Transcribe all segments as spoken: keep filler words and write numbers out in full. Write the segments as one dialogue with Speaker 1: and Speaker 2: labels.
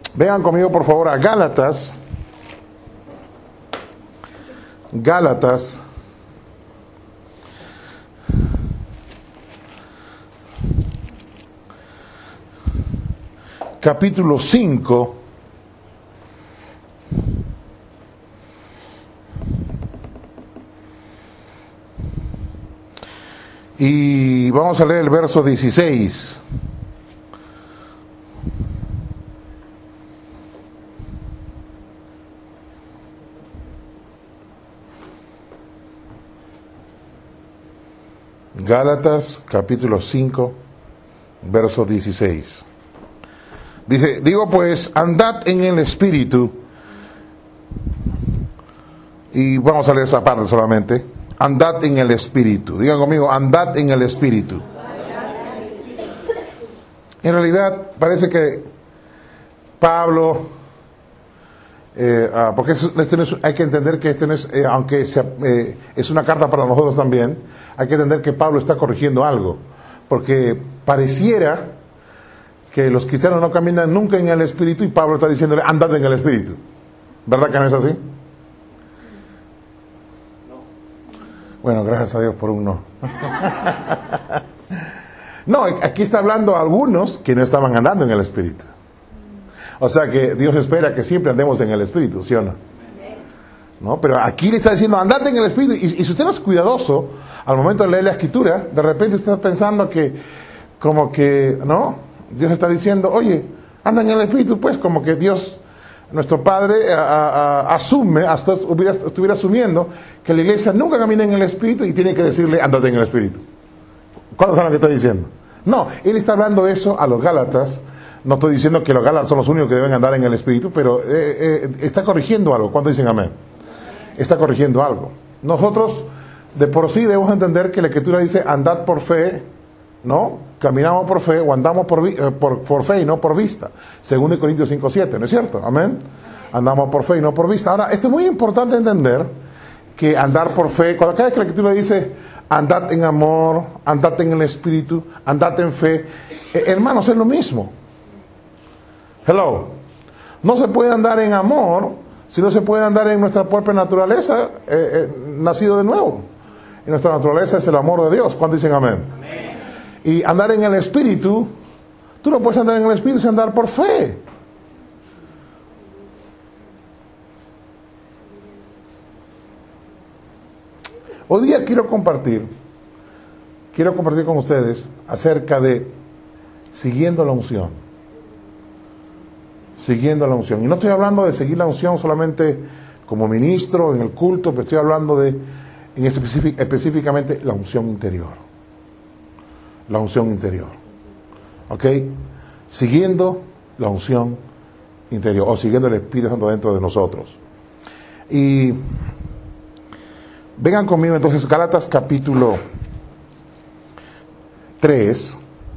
Speaker 1: Vengan conmigo por favor a Gálatas. Gálatas. Capítulo cinco. Y vamos a leer el verso dieciséis. Gálatas capítulo cinco, verso dieciséis. Dice, digo pues, andad en el Espíritu. Y vamos a leer esa parte solamente. Andad en el Espíritu. Digan conmigo, andad en el Espíritu. En realidad parece que Pablo, eh, ah, porque esto no es, hay que entender que esto no es, eh, aunque sea, eh, es una carta para nosotros también, hay que entender que Pablo está corrigiendo algo, porque pareciera que los cristianos no caminan nunca en el Espíritu y Pablo está diciéndole, andad en el Espíritu. ¿Verdad que no es así? Bueno, gracias a Dios por un no. No, aquí está hablando a algunos que no estaban andando en el Espíritu. O sea que Dios espera que siempre andemos en el Espíritu, ¿sí o no? No, pero aquí le está diciendo, andad en el Espíritu. Y, y si usted no es cuidadoso, al momento de leer la Escritura, de repente usted está pensando que, como que, ¿no? Dios está diciendo, oye, anda en el Espíritu, pues, como que Dios... Nuestro Padre a, a, a, asume, hasta hubiera, estuviera asumiendo que la iglesia nunca camina en el Espíritu y tiene que decirle, andate en el Espíritu. ¿Cuándo saben lo que estoy diciendo? No, él está hablando eso a los Gálatas. No estoy diciendo que los Gálatas son los únicos que deben andar en el Espíritu, pero eh, eh, está corrigiendo algo. ¿Cuándo dicen amén? Está corrigiendo algo. Nosotros, de por sí, debemos entender que la Escritura dice, andad por fe, ¿no? Caminamos por fe o andamos por, eh, por, por fe y no por vista. Según Corintios cinco siete, ¿no es cierto? Amén. Andamos por fe y no por vista. Ahora, esto es muy importante entender que andar por fe, cuando cada vez que la Escritura dice andad en amor, andad en el Espíritu, andad en fe, eh, hermanos, es lo mismo. Hello. No se puede andar en amor si no se puede andar en nuestra propia naturaleza, eh, eh, nacido de nuevo. Y nuestra naturaleza es el amor de Dios. ¿Cuántos dicen amén? Amén. Y andar en el Espíritu, tú no puedes andar en el Espíritu sin andar por fe. Hoy día quiero compartir, quiero compartir con ustedes acerca de siguiendo la unción. Siguiendo la unción. Y no estoy hablando de seguir la unción solamente como ministro en el culto, pero estoy hablando de, en específic, específicamente, la unción interior. La unción interior. ¿Ok? Siguiendo la unción interior, o siguiendo el Espíritu Santo dentro de nosotros. Y vengan conmigo entonces, Gálatas capítulo tres,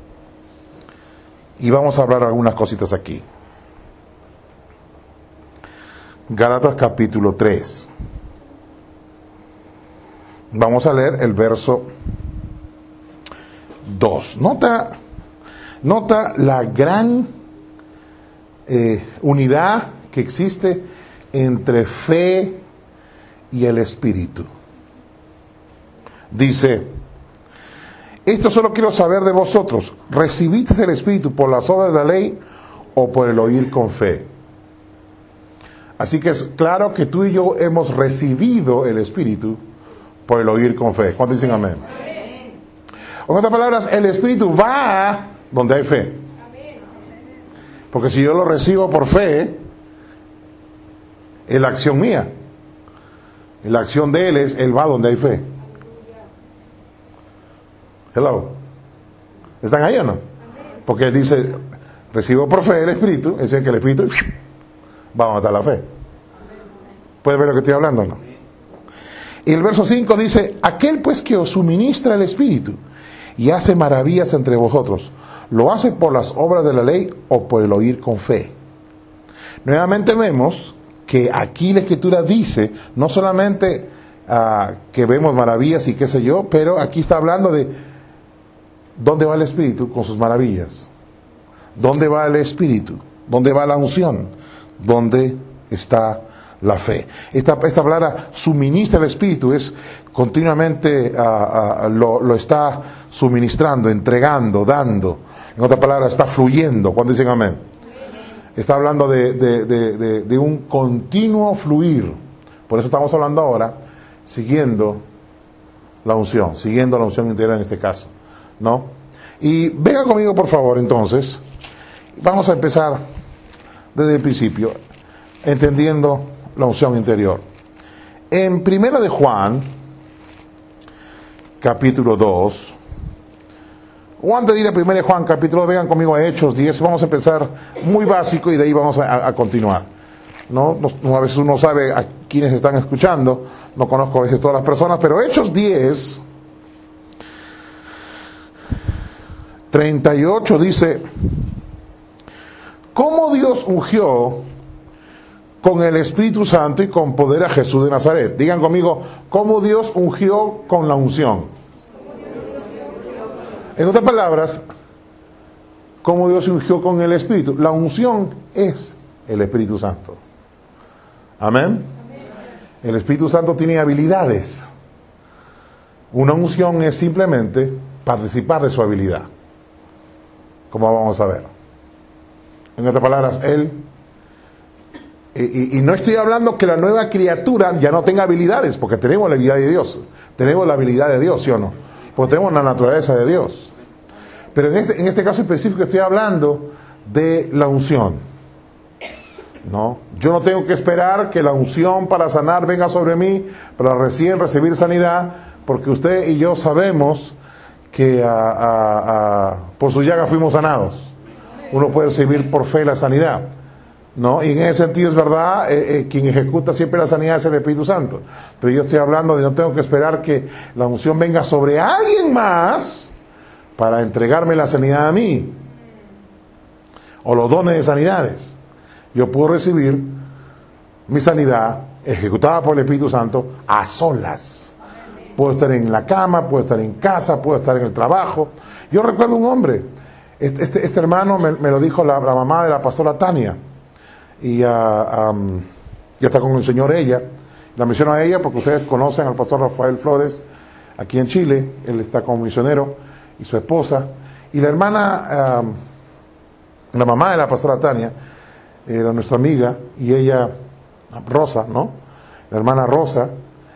Speaker 1: y vamos a hablar algunas cositas aquí. Gálatas capítulo tres. Vamos a leer el verso dos. Nota, nota la gran eh, unidad que existe entre fe y el Espíritu. Dice, esto solo quiero saber de vosotros, ¿recibisteis el Espíritu por las obras de la ley o por el oír con fe? Así que es claro que tú y yo hemos recibido el Espíritu por el oír con fe. ¿Cuántos dicen amén? En otras palabras, el Espíritu va donde hay fe. Porque si yo lo recibo por fe, es la acción mía. Y la acción de Él es, Él va donde hay fe. Hello. ¿Están ahí o no? Porque Él dice, recibo por fe el Espíritu, es decir, que el Espíritu va donde está la fe. ¿Puedes ver lo que estoy hablando o no? Y el verso cinco dice, aquel pues que os suministra el Espíritu y hace maravillas entre vosotros, ¿lo hace por las obras de la ley o por el oír con fe? Nuevamente vemos que aquí la Escritura dice, no solamente uh, que vemos maravillas y qué sé yo, pero aquí está hablando de dónde va el Espíritu con sus maravillas. ¿Dónde va el Espíritu? ¿Dónde va la unción? ¿Dónde está la fe? Esta, esta palabra suministra el Espíritu, es continuamente uh, uh, lo, lo está suministrando, entregando, dando. En otras palabras, está fluyendo. ¿Cuándo dicen amén? Está hablando de, de, de, de, de un continuo fluir. Por eso estamos hablando ahora, siguiendo la unción, siguiendo la unción interior en este caso, ¿no? Y venga conmigo, por favor, entonces. Vamos a empezar desde el principio, entendiendo la unción interior. En Primera de Juan, capítulo dos, o antes de ir a Primera de Juan, capítulo dos, vengan conmigo a Hechos diez, vamos a empezar muy básico y de ahí vamos a, a continuar. ¿No? No, a veces uno sabe a quienes están escuchando, no conozco a veces todas las personas, pero Hechos diez, treinta y ocho dice: ¿cómo Dios ungió con el Espíritu Santo y con poder a Jesús de Nazaret? Digan conmigo, ¿cómo Dios ungió con la unción? En otras palabras, ¿cómo Dios ungió con el Espíritu? La unción es el Espíritu Santo. Amén. El Espíritu Santo tiene habilidades. Una unción es simplemente participar de su habilidad, como vamos a ver. En otras palabras, Él, y, y, y no estoy hablando que la nueva criatura ya no tenga habilidades, porque tenemos la habilidad de Dios, tenemos la habilidad de Dios, ¿sí o no? Porque tenemos la naturaleza de Dios. Pero en este, en este caso específico estoy hablando de la unción, ¿no? Yo no tengo que esperar que la unción para sanar venga sobre mí, para recién recibir sanidad, porque usted y yo sabemos que a, a, a, por su llaga fuimos sanados. Uno puede recibir por fe la sanidad, ¿no? Y en ese sentido es verdad, eh, eh, quien ejecuta siempre la sanidad es el Espíritu Santo. Pero yo estoy hablando de no tengo que esperar que la unción venga sobre alguien más para entregarme la sanidad a mí, o los dones de sanidades. Yo puedo recibir mi sanidad ejecutada por el Espíritu Santo a solas. Puedo estar en la cama, puedo estar en casa, puedo estar en el trabajo. Yo recuerdo un hombre, este, este, este hermano me, me lo dijo la, la mamá de la pastora Tania, y uh, um, ya está con el Señor ella. La menciono a ella porque ustedes conocen al pastor Rafael Flores aquí en Chile. Él está como misionero, y su esposa, y la hermana, um, la mamá de la pastora Tania, era nuestra amiga, y ella, Rosa, ¿no? La hermana Rosa,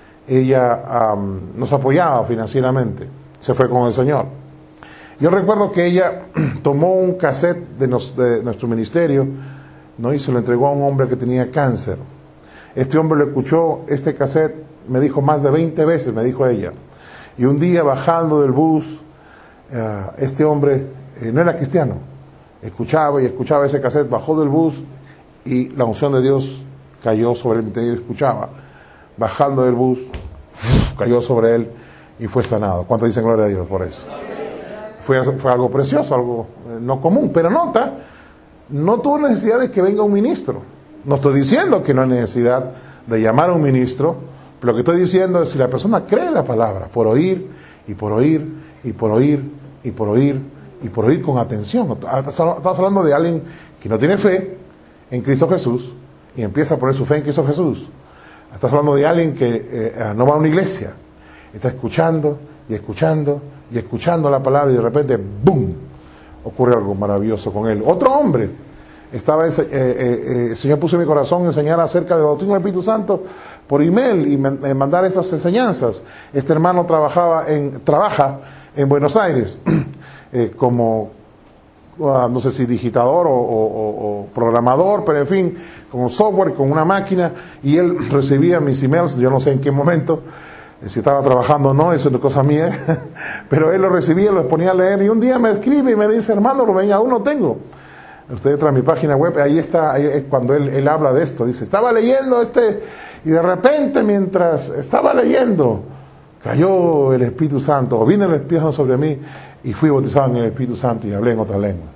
Speaker 1: ella um, nos apoyaba financieramente, se fue con el Señor. Yo recuerdo que ella tomó un cassette de, nos, de nuestro ministerio, ¿no? Y se lo entregó a un hombre que tenía cáncer. Este hombre lo escuchó, este cassette, me dijo más de veinte veces, me dijo ella. Y un día bajando del bus, uh, este hombre eh, no era cristiano, escuchaba y escuchaba ese cassette, bajó del bus y la unción de Dios cayó sobre él mientras él escuchaba. Bajando del bus, cayó sobre él y fue sanado. ¿Cuánto dicen gloria a Dios por eso? Fue, fue algo precioso, algo eh, no común. Pero nota, no tuvo necesidad de que venga un ministro. No estoy diciendo que no hay necesidad de llamar a un ministro, pero lo que estoy diciendo es si la persona cree la palabra, por oír, y por oír, y por oír, y por oír, y por oír con atención. Estamos hablando de alguien que no tiene fe en Cristo Jesús, y empieza a poner su fe en Cristo Jesús. Estás hablando de alguien que eh, no va a una iglesia, está escuchando, y escuchando, y escuchando la palabra, y de repente, ¡boom!, ocurre algo maravilloso con él. Otro hombre, estaba eh, eh, eh, el Señor puso en mi corazón enseñar acerca del bautismo del Espíritu Santo por email y me, eh, mandar estas enseñanzas. Este hermano trabajaba en, trabaja en Buenos Aires eh, como, uh, no sé si digitador o, o, o, o programador, pero en fin, con software, con una máquina, y él recibía mis emails, yo no sé en qué momento, si estaba trabajando o no, eso es una cosa mía, pero él lo recibía, lo ponía a leer, y un día me escribe y me dice: hermano Rubén, aún no tengo. Usted entra a mi página web, ahí está, ahí es cuando él, él habla de esto, dice: estaba leyendo este, y de repente mientras estaba leyendo, cayó el Espíritu Santo, o vino el Espíritu Santo sobre mí, y fui bautizado en el Espíritu Santo y hablé en otras lenguas.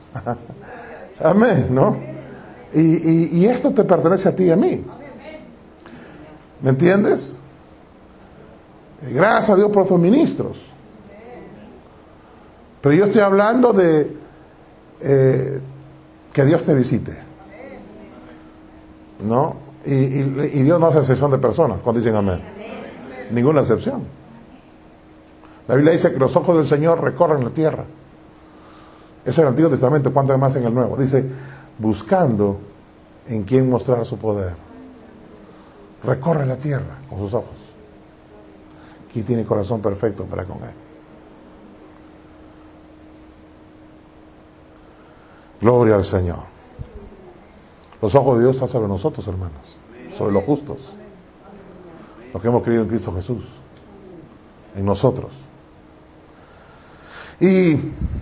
Speaker 1: Amén, ¿no? Y, y, y esto te pertenece a ti y a mí. ¿Me entiendes? Gracias a Dios por tus ministros. Pero yo estoy hablando de eh, que Dios te visite. ¿no? Y, y, y Dios no hace excepción de personas, cuando dicen amén. Ninguna excepción. La Biblia dice que los ojos del Señor recorren la tierra. Eso es el Antiguo Testamento, cuánto más en el Nuevo. Dice, buscando en quién mostrar su poder. Recorre la tierra con sus ojos. ¿Quién tiene corazón perfecto para con Él? Gloria al Señor. Los ojos de Dios están sobre nosotros, hermanos, sobre los justos, los que hemos creído en Cristo Jesús, en nosotros. Y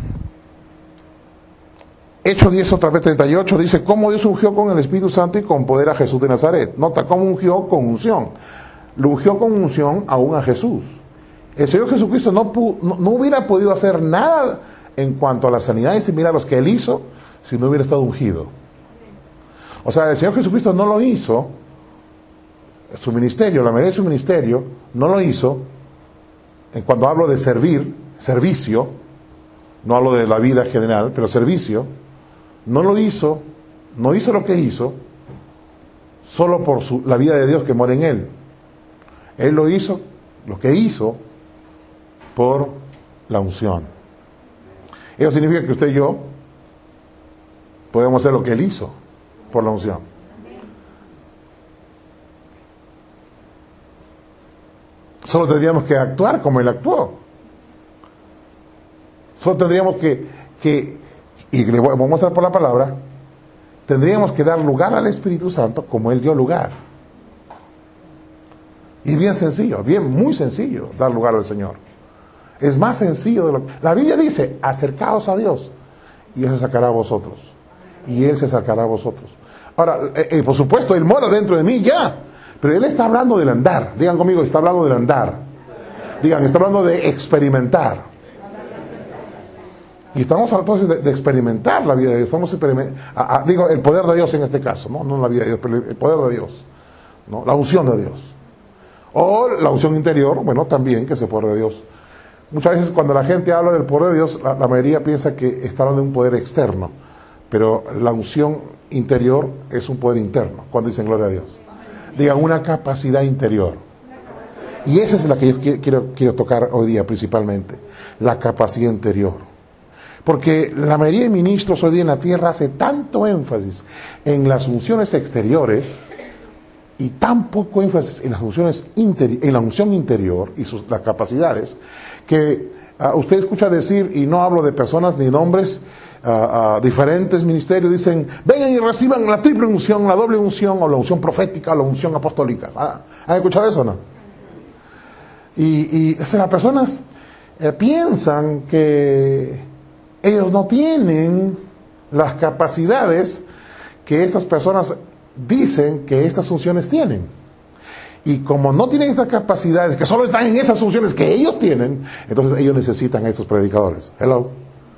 Speaker 1: Hechos diez, otra vez treinta y ocho, dice, cómo Dios ungió con el Espíritu Santo y con poder a Jesús de Nazaret. Nota, cómo ungió con unción. Lo ungió con unción aún a Jesús. El Señor Jesucristo no, no, no hubiera podido hacer nada en cuanto a las sanidades y milagros que Él hizo si no hubiera estado ungido. O sea, el Señor Jesucristo no lo hizo, su ministerio, la mayoría de su ministerio, no lo hizo, en cuando hablo de servir, servicio, no hablo de la vida general, pero servicio, no lo hizo, no hizo lo que hizo, solo por su, la vida de Dios que mora en Él. Él lo hizo, lo que hizo, por la unción. Eso significa que usted y yo podemos hacer lo que Él hizo, por la unción. Solo tendríamos que actuar como Él actuó. Solo tendríamos que, que y le voy a mostrar por la palabra, tendríamos que dar lugar al Espíritu Santo como Él dio lugar. Y es bien sencillo, bien, muy sencillo dar lugar al Señor. Es más sencillo de lo que... La Biblia dice, acercaos a Dios y Él se sacará a vosotros. Y Él se acercará a vosotros. Ahora, eh, eh, por supuesto, Él mora dentro de mí ya. Pero Él está hablando del andar. Digan conmigo, está hablando del andar. Digan, está hablando de experimentar. Y estamos hablando de, de experimentar la vida de Dios. Estamos a, a, digo, el poder de Dios en este caso, ¿no? No la vida de Dios, pero el poder de Dios, ¿no? La unción de Dios. O la unción interior, bueno, también, que es el poder de Dios. Muchas veces cuando la gente habla del poder de Dios, la, la mayoría piensa que está hablando de un poder externo. Pero la unción interior es un poder interno, cuando dicen gloria a Dios. Digan, una capacidad interior. Y esa es la que yo quiero, quiero tocar hoy día principalmente. La capacidad interior. Porque la mayoría de ministros hoy día en la tierra hace tanto énfasis en las funciones exteriores y tan poco énfasis en las funciones interi- en la unción interior y sus, las capacidades, que uh, usted escucha decir, y no hablo de personas ni nombres, uh, uh, diferentes ministerios dicen, vengan y reciban la triple unción, la doble unción, o la unción profética, o la unción apostólica. ¿Ah? ¿Han escuchado eso o no? Y, y o sea, las personas eh, piensan que ellos no tienen las capacidades que estas personas dicen que estas funciones tienen. Y como no tienen estas capacidades, que solo están en esas funciones que ellos tienen, entonces ellos necesitan a estos predicadores. Hello.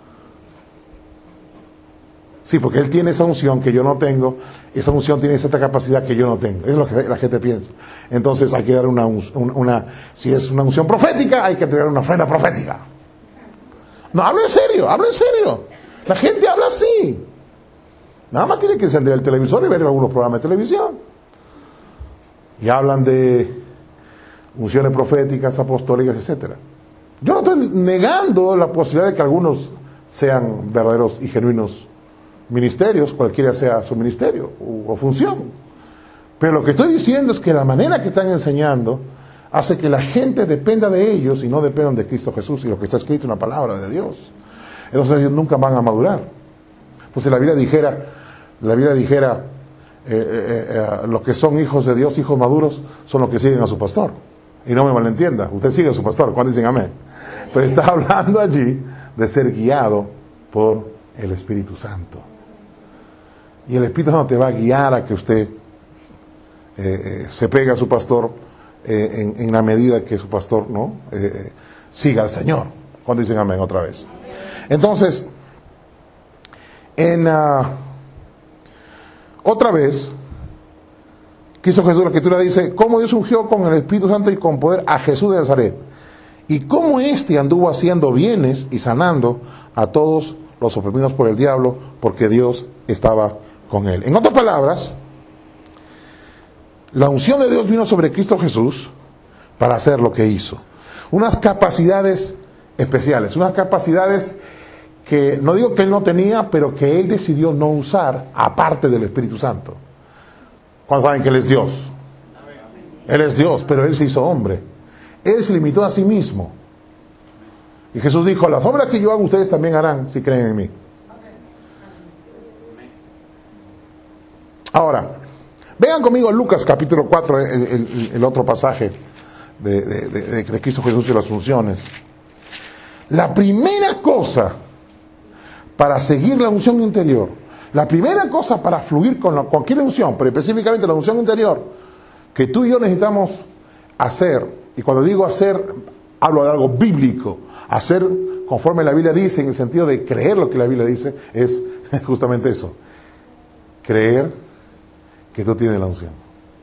Speaker 1: Sí, porque él tiene esa unción que yo no tengo, esa unción tiene esa capacidad que yo no tengo. Es lo que la gente piensa. Entonces hay que dar una, una, una si es una unción profética, hay que entregar una ofrenda profética. No, hablo en serio, hablo en serio. La gente habla así. Nada más tiene que encender el televisor y ver algunos programas de televisión. Y hablan de unciones proféticas, apostólicas, etcétera. Yo no estoy negando la posibilidad de que algunos sean verdaderos y genuinos ministerios, cualquiera sea su ministerio o, o función. Pero lo que estoy diciendo es que la manera que están enseñando hace que la gente dependa de ellos y no dependan de Cristo Jesús y lo que está escrito en la palabra de Dios. Entonces ellos nunca van a madurar. Entonces la Biblia dijera, la Biblia dijera, eh, eh, eh, los que son hijos de Dios, hijos maduros, son los que siguen a su pastor. Y no me malentienda, usted sigue a su pastor, cuando dicen amén. Pero está hablando allí de ser guiado por el Espíritu Santo. Y el Espíritu Santo te va a guiar a que usted eh, eh, se pegue a su pastor, Eh, en, en la medida que su pastor no eh, siga al Señor, cuando dicen amén otra vez. Entonces, en uh, otra vez Cristo Jesús, la Escritura dice cómo Dios ungió con el Espíritu Santo y con poder a Jesús de Nazaret, y cómo éste anduvo haciendo bienes y sanando a todos los oprimidos por el diablo, porque Dios estaba con él. En otras palabras, La unción de Dios vino sobre Cristo Jesús para hacer lo que hizo. Unas capacidades especiales, unas capacidades que no digo que Él no tenía, pero que Él decidió no usar aparte del Espíritu Santo. ¿Cuántos saben que Él es Dios? Él es Dios, pero Él se hizo hombre. Él se limitó a sí mismo. Y Jesús dijo, las obras que yo hago ustedes también harán si creen en mí. Ahora, vean conmigo Lucas capítulo cuatro, el, el, el otro pasaje de, de, de, de Cristo Jesús y las unciones. La primera cosa para seguir la unción interior, la primera cosa para fluir con la, cualquier unción, pero específicamente la unción interior, que tú y yo necesitamos hacer, y cuando digo hacer, hablo de algo bíblico, hacer conforme la Biblia dice, en el sentido de creer lo que la Biblia dice, es justamente eso, creer que tú tienes la unción.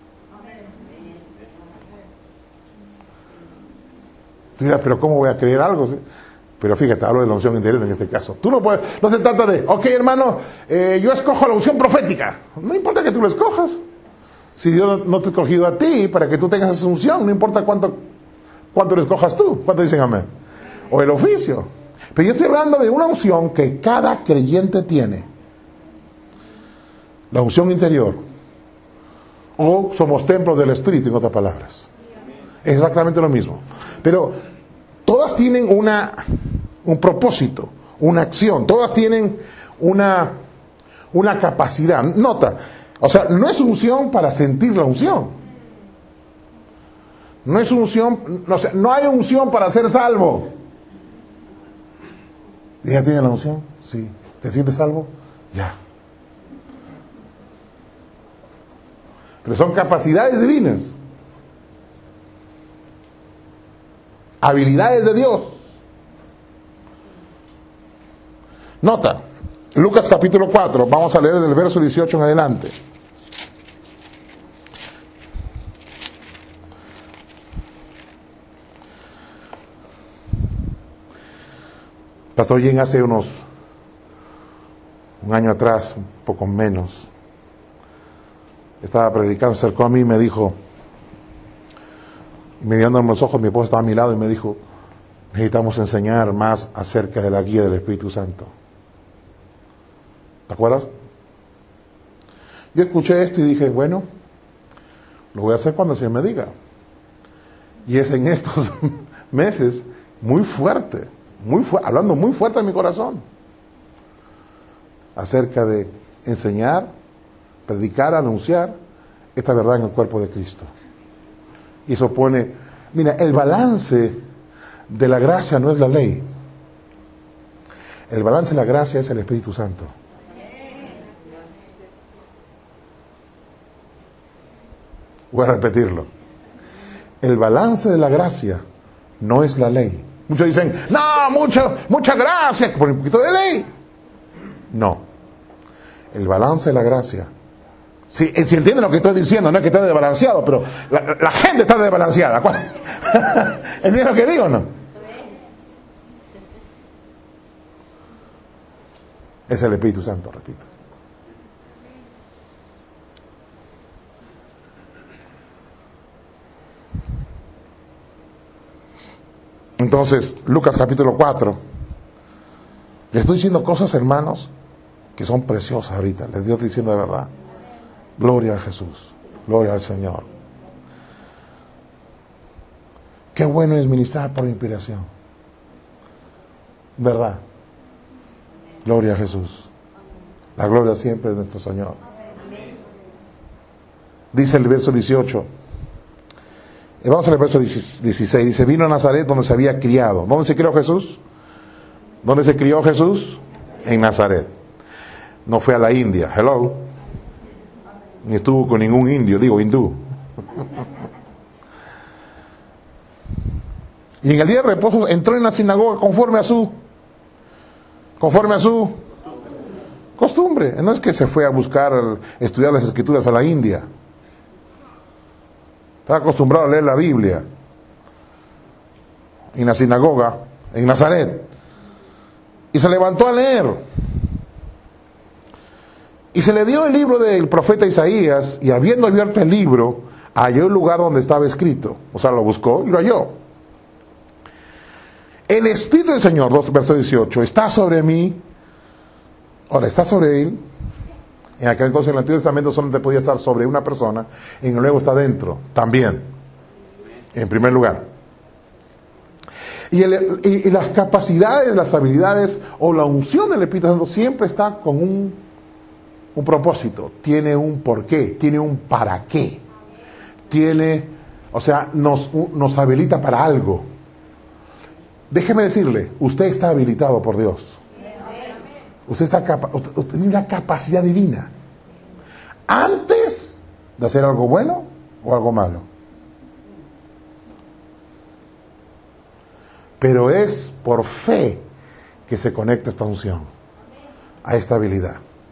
Speaker 1: Tú dirás, pero ¿cómo voy a creer algo? Pero fíjate, hablo de la unción interior en este caso. Tú no puedes, no se trata de, ok hermano, eh, yo escojo la unción profética. No importa que tú lo escojas. Si Dios no te ha escogido a ti para que tú tengas esa unción, no importa cuánto, cuánto lo escojas tú. ¿Cuánto dicen amén? O el oficio. Pero yo estoy hablando de una unción que cada creyente tiene. La unción interior. O somos templos del Espíritu, en otras palabras. Es exactamente lo mismo. Pero todas tienen una, un propósito, una acción. Todas tienen una, una capacidad. Nota, o sea, no es unción para sentir la unción. No es unción, no, o sea, no hay unción para ser salvo. ¿Ya tiene la unción? Sí. ¿Te sientes salvo? Ya. Pero son capacidades divinas. Habilidades de Dios. Nota, Lucas capítulo cuatro, vamos a leer del verso dieciocho en adelante. Pastor Jen hace unos, un año atrás, un poco menos, estaba predicando, se acercó a mí y me dijo, y mirándome los ojos, mi esposa estaba a mi lado y me dijo, necesitamos enseñar más acerca de la guía del Espíritu Santo. ¿Te acuerdas? Yo escuché esto y dije, bueno, lo voy a hacer cuando el Señor me diga. Y es en estos meses muy fuerte, muy fu- hablando muy fuerte en mi corazón, acerca de enseñar, predicar, anunciar esta verdad en el cuerpo de Cristo. Y eso pone, mira, el balance de la gracia no es la ley. El balance de la gracia es el Espíritu Santo. Voy a repetirlo. El balance de la gracia no es la ley. Muchos dicen, no, mucho, mucha gracia, por un poquito de ley. No. El balance de la gracia. Si, si entienden lo que estoy diciendo, no es que esté desbalanceado, pero la, la gente está desbalanceada. ¿Entienden lo que digo o no? Es el Espíritu Santo, repito. Entonces, Lucas capítulo cuatro. Le estoy diciendo cosas, hermanos, que son preciosas ahorita. Les estoy diciendo de verdad. Gloria a Jesús. Gloria al Señor. Qué bueno es ministrar por inspiración. ¿Verdad? Gloria a Jesús. La gloria siempre de nuestro Señor. Dice el verso dieciocho. Y vamos al verso dieciséis. Dice, vino a Nazaret donde se había criado. ¿Dónde se crió Jesús? ¿Dónde se crió Jesús? En Nazaret. No fue a la India. Hello. Ni estuvo con ningún indio, digo hindú. Y en el día de reposo entró en la sinagoga conforme a su conforme a su costumbre. No es que se fue a buscar, estudiar las escrituras a la India. Estaba acostumbrado a leer la Biblia en la sinagoga en Nazaret. Y se levantó a leer. Y se le dio el libro del profeta Isaías, y habiendo abierto el libro, halló el lugar donde estaba escrito. O sea, lo buscó y lo halló. El Espíritu del Señor, dos, verso dieciocho, está sobre mí. Ahora, está sobre él. En aquel entonces, en el Antiguo Testamento, solamente podía estar sobre una persona. En el Nuevo está dentro, también. En primer lugar. Y, el, y, y las capacidades, las habilidades o la unción del Espíritu Santo siempre está con un, un propósito. Tiene un porqué, tiene un para qué. Tiene, o sea, nos, nos habilita para algo. Déjeme decirle, usted está habilitado por Dios. Usted, está capa, usted, usted tiene una capacidad divina. Antes de hacer algo bueno o algo malo. Pero es por fe que se conecta esta unción a esta habilidad.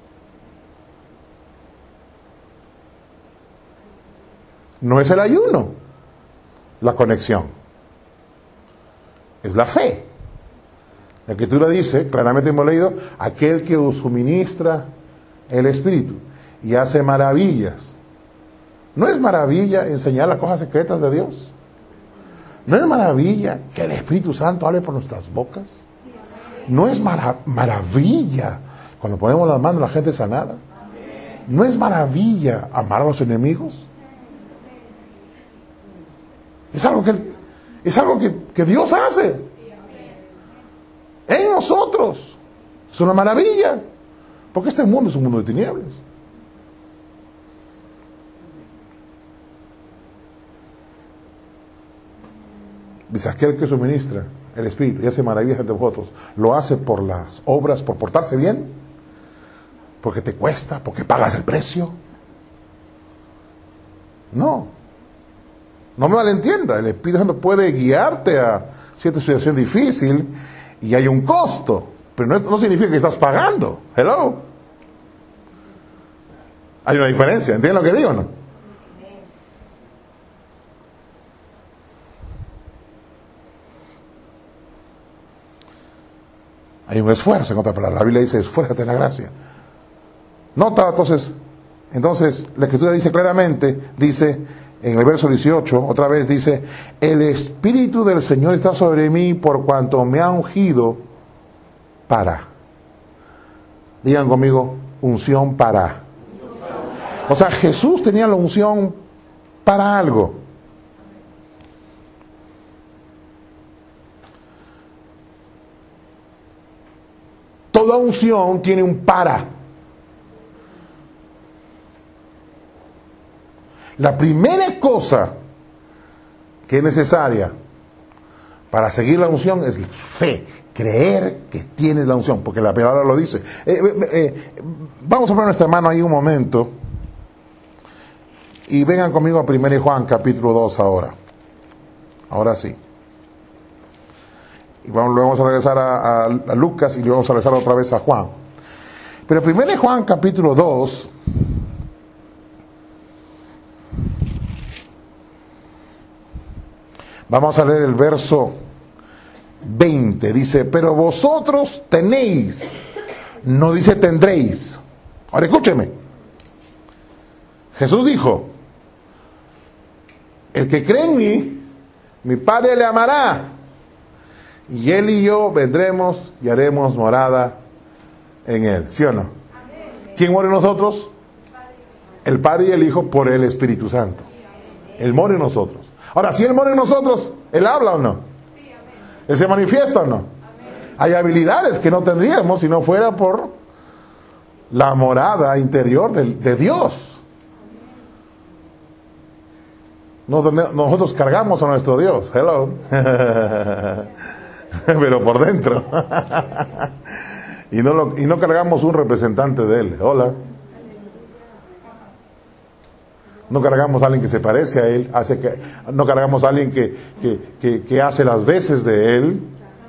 Speaker 1: No es el ayuno la conexión. Es la fe. La Escritura dice, claramente hemos leído, aquel que os suministra el Espíritu y hace maravillas. ¿No es maravilla enseñar las cosas secretas de Dios? ¿No es maravilla que el Espíritu Santo hable por nuestras bocas? ¿No es mara- maravilla cuando ponemos las manos a la gente sanada? ¿No es maravilla amar a los enemigos? Es algo que, es algo que, que Dios hace en nosotros. Es una maravilla, porque este mundo es un mundo de tinieblas. Dice, aquel que suministra el Espíritu y hace maravillas entre vosotros, lo hace por las obras, por portarse bien, porque te cuesta, porque pagas el precio. No, no me malentienda, el Espíritu Santo puede guiarte a cierta situación difícil y hay un costo, pero no, no significa que estás pagando. Hello. Hay una diferencia, ¿entienden lo que digo o no? Hay un esfuerzo, en otra palabra. La Biblia dice, esfuérzate en la gracia. Nota, entonces, entonces, la Escritura dice claramente, dice, en el verso dieciocho, otra vez dice, el Espíritu del Señor está sobre mí por cuanto me ha ungido para. Digan conmigo, unción para. O sea, Jesús tenía la unción para algo. Toda unción tiene un para. La primera cosa que es necesaria para seguir la unción es fe, creer que tienes la unción, porque la palabra lo dice. Eh, eh, eh, vamos a poner nuestra mano ahí un momento y vengan conmigo a primera de Juan capítulo dos ahora. Ahora sí. Y vamos, luego vamos a regresar a, a, a Lucas y luego vamos a regresar otra vez a Juan. Pero primero de Juan capítulo dos, vamos a leer el verso veinte. Dice, pero vosotros tenéis, no dice tendréis. Ahora escúcheme. Jesús dijo, el que cree en mí, mi Padre le amará. Y él y yo vendremos y haremos morada en él. ¿Sí o no? ¿Quién mora en nosotros? El Padre y el Hijo por el Espíritu Santo. Él mora en nosotros. Ahora, si Él mora en nosotros, ¿Él habla o no? ¿Él se manifiesta o no? Hay habilidades que no tendríamos si no fuera por la morada interior de, de Dios. Nosotros cargamos a nuestro Dios. Hello. Pero por dentro. y, no lo, y no cargamos un representante de Él. Hola. No cargamos a alguien que se parece a Él. Hace que, no cargamos a alguien que, que, que, que hace las veces de Él.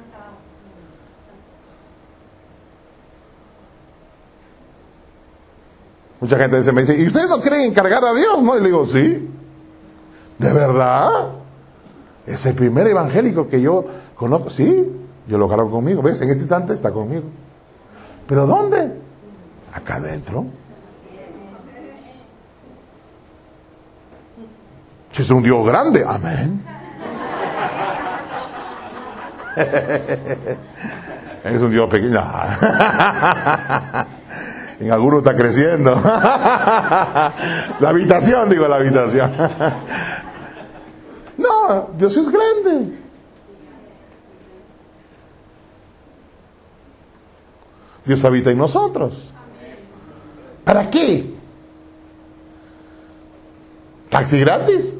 Speaker 1: Mucha gente dice, me dice, ¿y ustedes no creen cargar a Dios? No, y le digo, sí. ¿De verdad? Es el primer evangélico que yo conozco. Sí, yo lo cargo conmigo. ¿Ves? En este instante está conmigo. ¿Pero dónde? Acá adentro. Si es un Dios grande, amén. Es un Dios pequeño. En algunos está creciendo. La habitación, digo, la habitación. No, Dios es grande. Dios habita en nosotros. ¿Para qué? ¿Taxi gratis?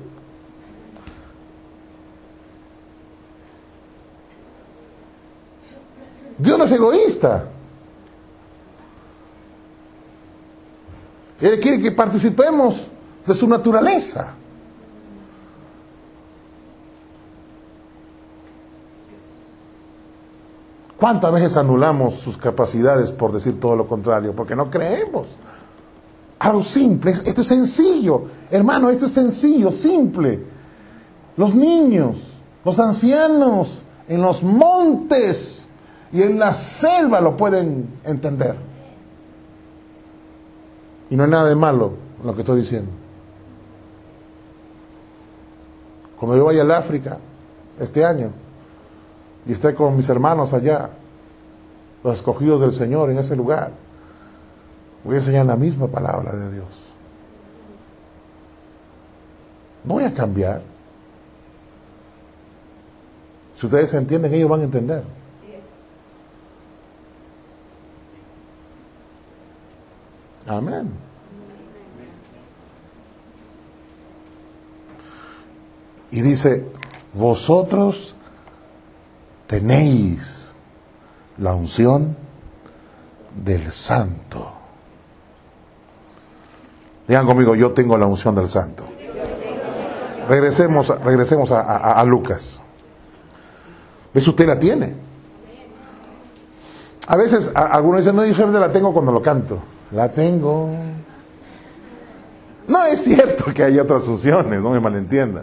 Speaker 1: Dios no es egoísta. Él quiere que participemos de su naturaleza. ¿Cuántas veces anulamos sus capacidades por decir todo lo contrario? Porque no creemos. Algo simple, esto es sencillo. Hermano, esto es sencillo, simple. Los niños, los ancianos, en los montes y en la selva lo pueden entender. Y no hay nada de malo en lo que estoy diciendo. Cuando yo vaya al África este año y esté con mis hermanos allá, los escogidos del Señor en ese lugar, voy a enseñar la misma palabra de Dios. No voy a cambiar. Si ustedes entienden, ellos van a entender. Amén. Y dice, vosotros tenéis la unción del Santo. Digan conmigo, yo tengo la unción del Santo. Regresemos, regresemos a, a, a Lucas. ¿Ves? Usted la tiene. A veces a, algunos dicen, no, yo siempre la tengo cuando lo canto. La tengo. No es cierto que hay otras unciones, no me malentiendan.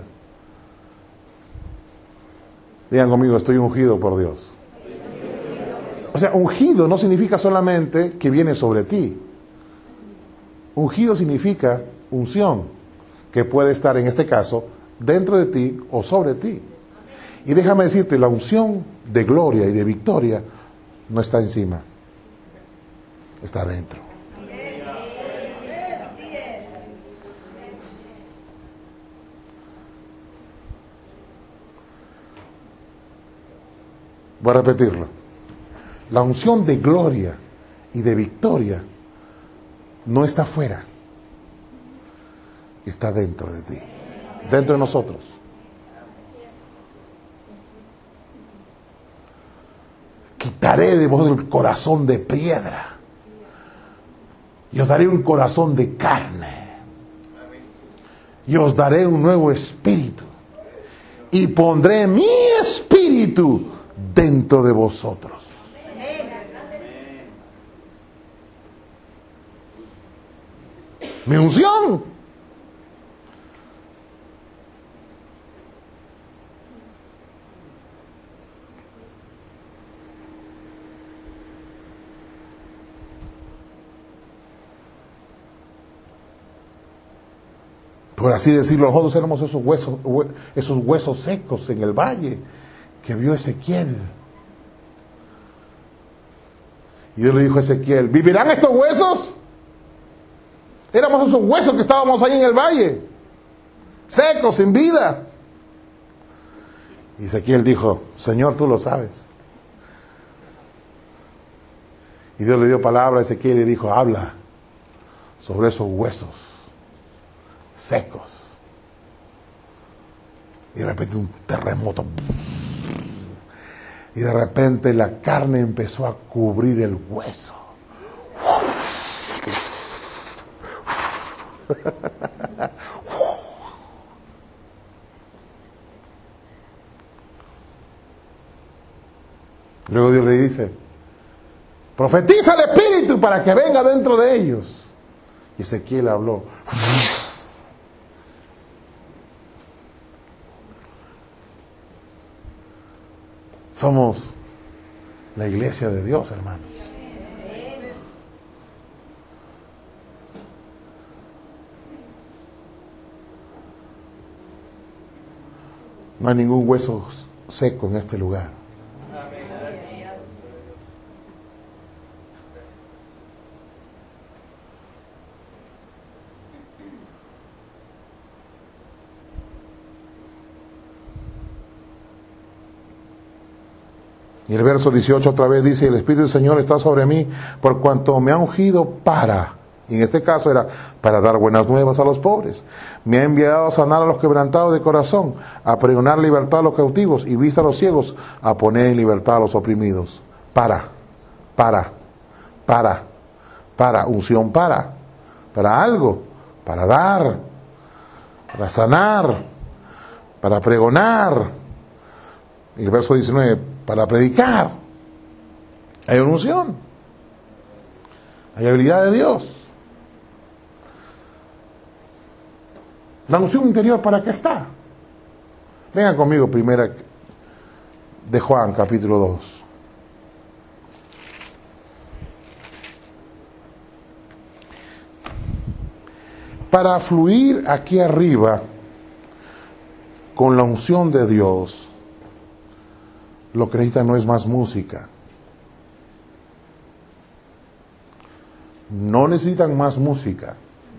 Speaker 1: Digan conmigo, estoy ungido por Dios. O sea, ungido no significa solamente que viene sobre ti. Ungido significa unción, que puede estar en este caso dentro de ti o sobre ti. Y déjame decirte, la unción de gloria y de victoria no está encima, está dentro. Voy a repetirlo. La unción de gloria y de victoria no está afuera, está dentro de ti, dentro de nosotros. Quitaré de vos el corazón de piedra y os daré un corazón de carne y os daré un nuevo espíritu y pondré mi espíritu dentro de vosotros. Mi unción. Por así decirlo, nosotros éramos esos huesos, esos huesos secos en el valle que vio Ezequiel. Y Dios le dijo a Ezequiel, ¿vivirán estos huesos? Éramos esos huesos que estábamos ahí en el valle, secos, sin vida. Y Ezequiel dijo, Señor, tú lo sabes. Y Dios le dio palabra a Ezequiel y dijo, habla sobre esos huesos secos. Y de repente un terremoto. Y de repente la carne empezó a cubrir el hueso. Luego Dios le dice, profetiza el Espíritu para que venga dentro de ellos. Y Ezequiel habló. Somos la iglesia de Dios, hermanos. No hay ningún hueso seco en este lugar. Y el verso dieciocho otra vez dice: el Espíritu del Señor está sobre mí, por cuanto me ha ungido para, y en este caso era para dar buenas nuevas a los pobres. Me ha enviado a sanar a los quebrantados de corazón, a pregonar libertad a los cautivos y vista a los ciegos, a poner en libertad a los oprimidos. Para, para, para, para, unción para, para algo, para dar, para sanar, para pregonar. Y el verso diecinueve, para predicar. Hay unción, hay habilidad de Dios. La unción interior, ¿para qué está? Vengan conmigo, primera de Juan, capítulo dos. Para fluir aquí arriba con la unción de Dios, lo que necesita no es más música. No necesitan más música.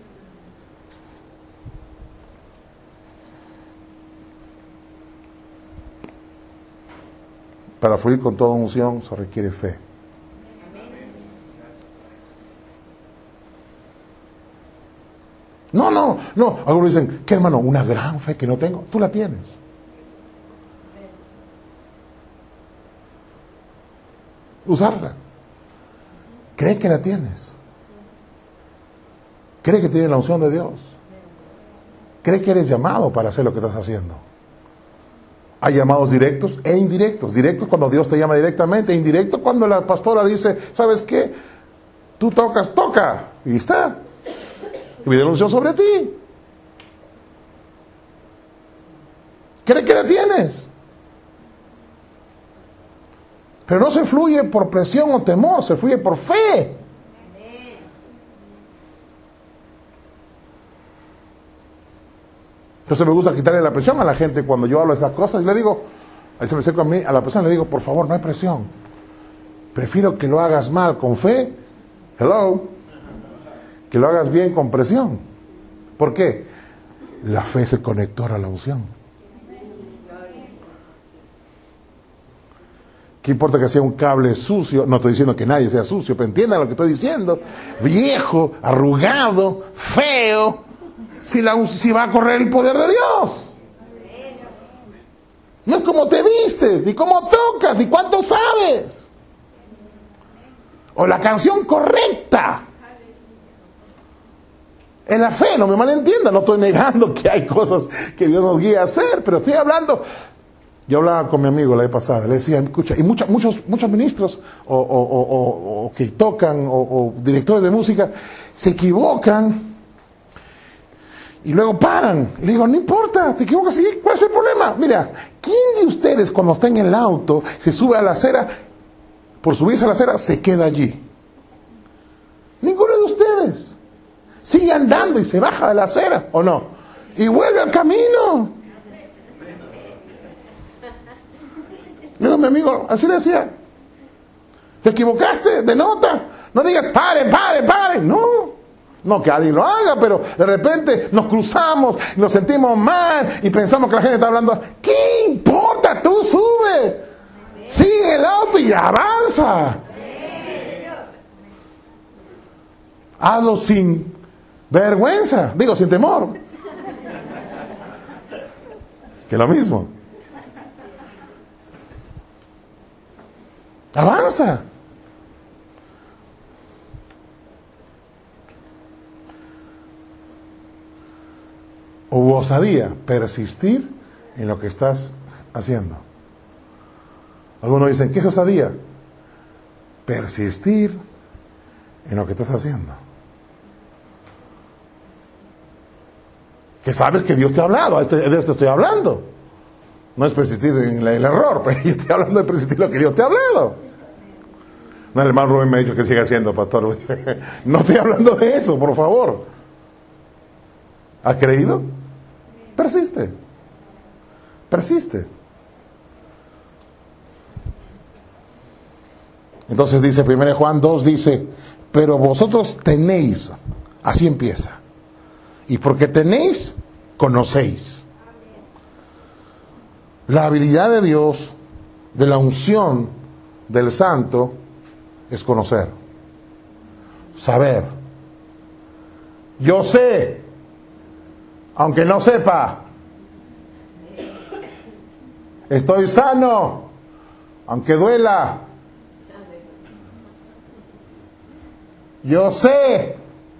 Speaker 1: Para fluir con toda unción se requiere fe. No, no, no. Algunos dicen, ¿qué hermano? Una gran fe que no tengo. Tú la tienes. Usarla. Cree que la tienes. Cree que tienes la unción de Dios. Cree que eres llamado para hacer lo que estás haciendo. Hay llamados directos e indirectos. Directos cuando Dios te llama directamente, e indirectos cuando la pastora dice, ¿sabes qué? Tú tocas, toca. Y está. Y viene la unción sobre ti. Cree que la tienes. Pero no se fluye por presión o temor, se fluye por fe. Entonces me gusta quitarle la presión a la gente cuando yo hablo de estas cosas y le digo, ahí se me acerca a mí, a la persona le digo, por favor, no hay presión. Prefiero que lo hagas mal con fe, hello, que lo hagas bien con presión. ¿Por qué? La fe es el conector a la unción. ¿Qué importa que sea un cable sucio? No estoy diciendo que nadie sea sucio, pero entiendan lo que estoy diciendo. Viejo, arrugado, feo. Si, la, si va a correr el poder de Dios. No es cómo te vistes, ni cómo tocas, ni cuánto sabes. O la canción correcta. En la fe, no me malentiendan, no estoy negando que hay cosas que Dios nos guía a hacer, pero estoy hablando. Yo hablaba con mi amigo la vez pasada, le decía, escucha, y muchos, muchos, muchos ministros o, o, o, o, o que tocan o, o directores de música se equivocan y luego paran. Y le digo, no importa, te equivocas, ¿sí? ¿Cuál es el problema? Mira, ¿quién de ustedes cuando está en el auto se sube a la acera, por subirse a la acera, se queda allí? Ninguno de ustedes. Sigue andando y se baja de la acera, ¿o no? Y vuelve al camino. Luego mi amigo, así le decía, te equivocaste de nota, no digas paren, paren, paren, no, no que alguien lo haga, pero de repente nos cruzamos, nos sentimos mal y pensamos que la gente está hablando, ¿qué importa? Tú sube, sigue el auto y avanza, hazlo sin vergüenza, digo sin temor, que es lo mismo. Avanza. O osadía, persistir en lo que estás haciendo. Algunos dicen, ¿qué es osadía? Persistir en lo que estás haciendo. Que sabes que Dios te ha hablado, de esto estoy hablando. No es persistir en el error, pero yo estoy hablando de persistir en lo que Dios te ha hablado. No, el hermano Rubén me ha dicho que siga haciendo, pastor. No estoy hablando de eso, por favor. ¿Has creído? Persiste. Persiste. Entonces dice primero Juan dos, dice, pero vosotros tenéis, así empieza, y porque tenéis, conocéis. La habilidad de Dios, de la unción del santo, es conocer, saber. Yo sé, aunque no sepa. Estoy sano, aunque duela. Yo sé.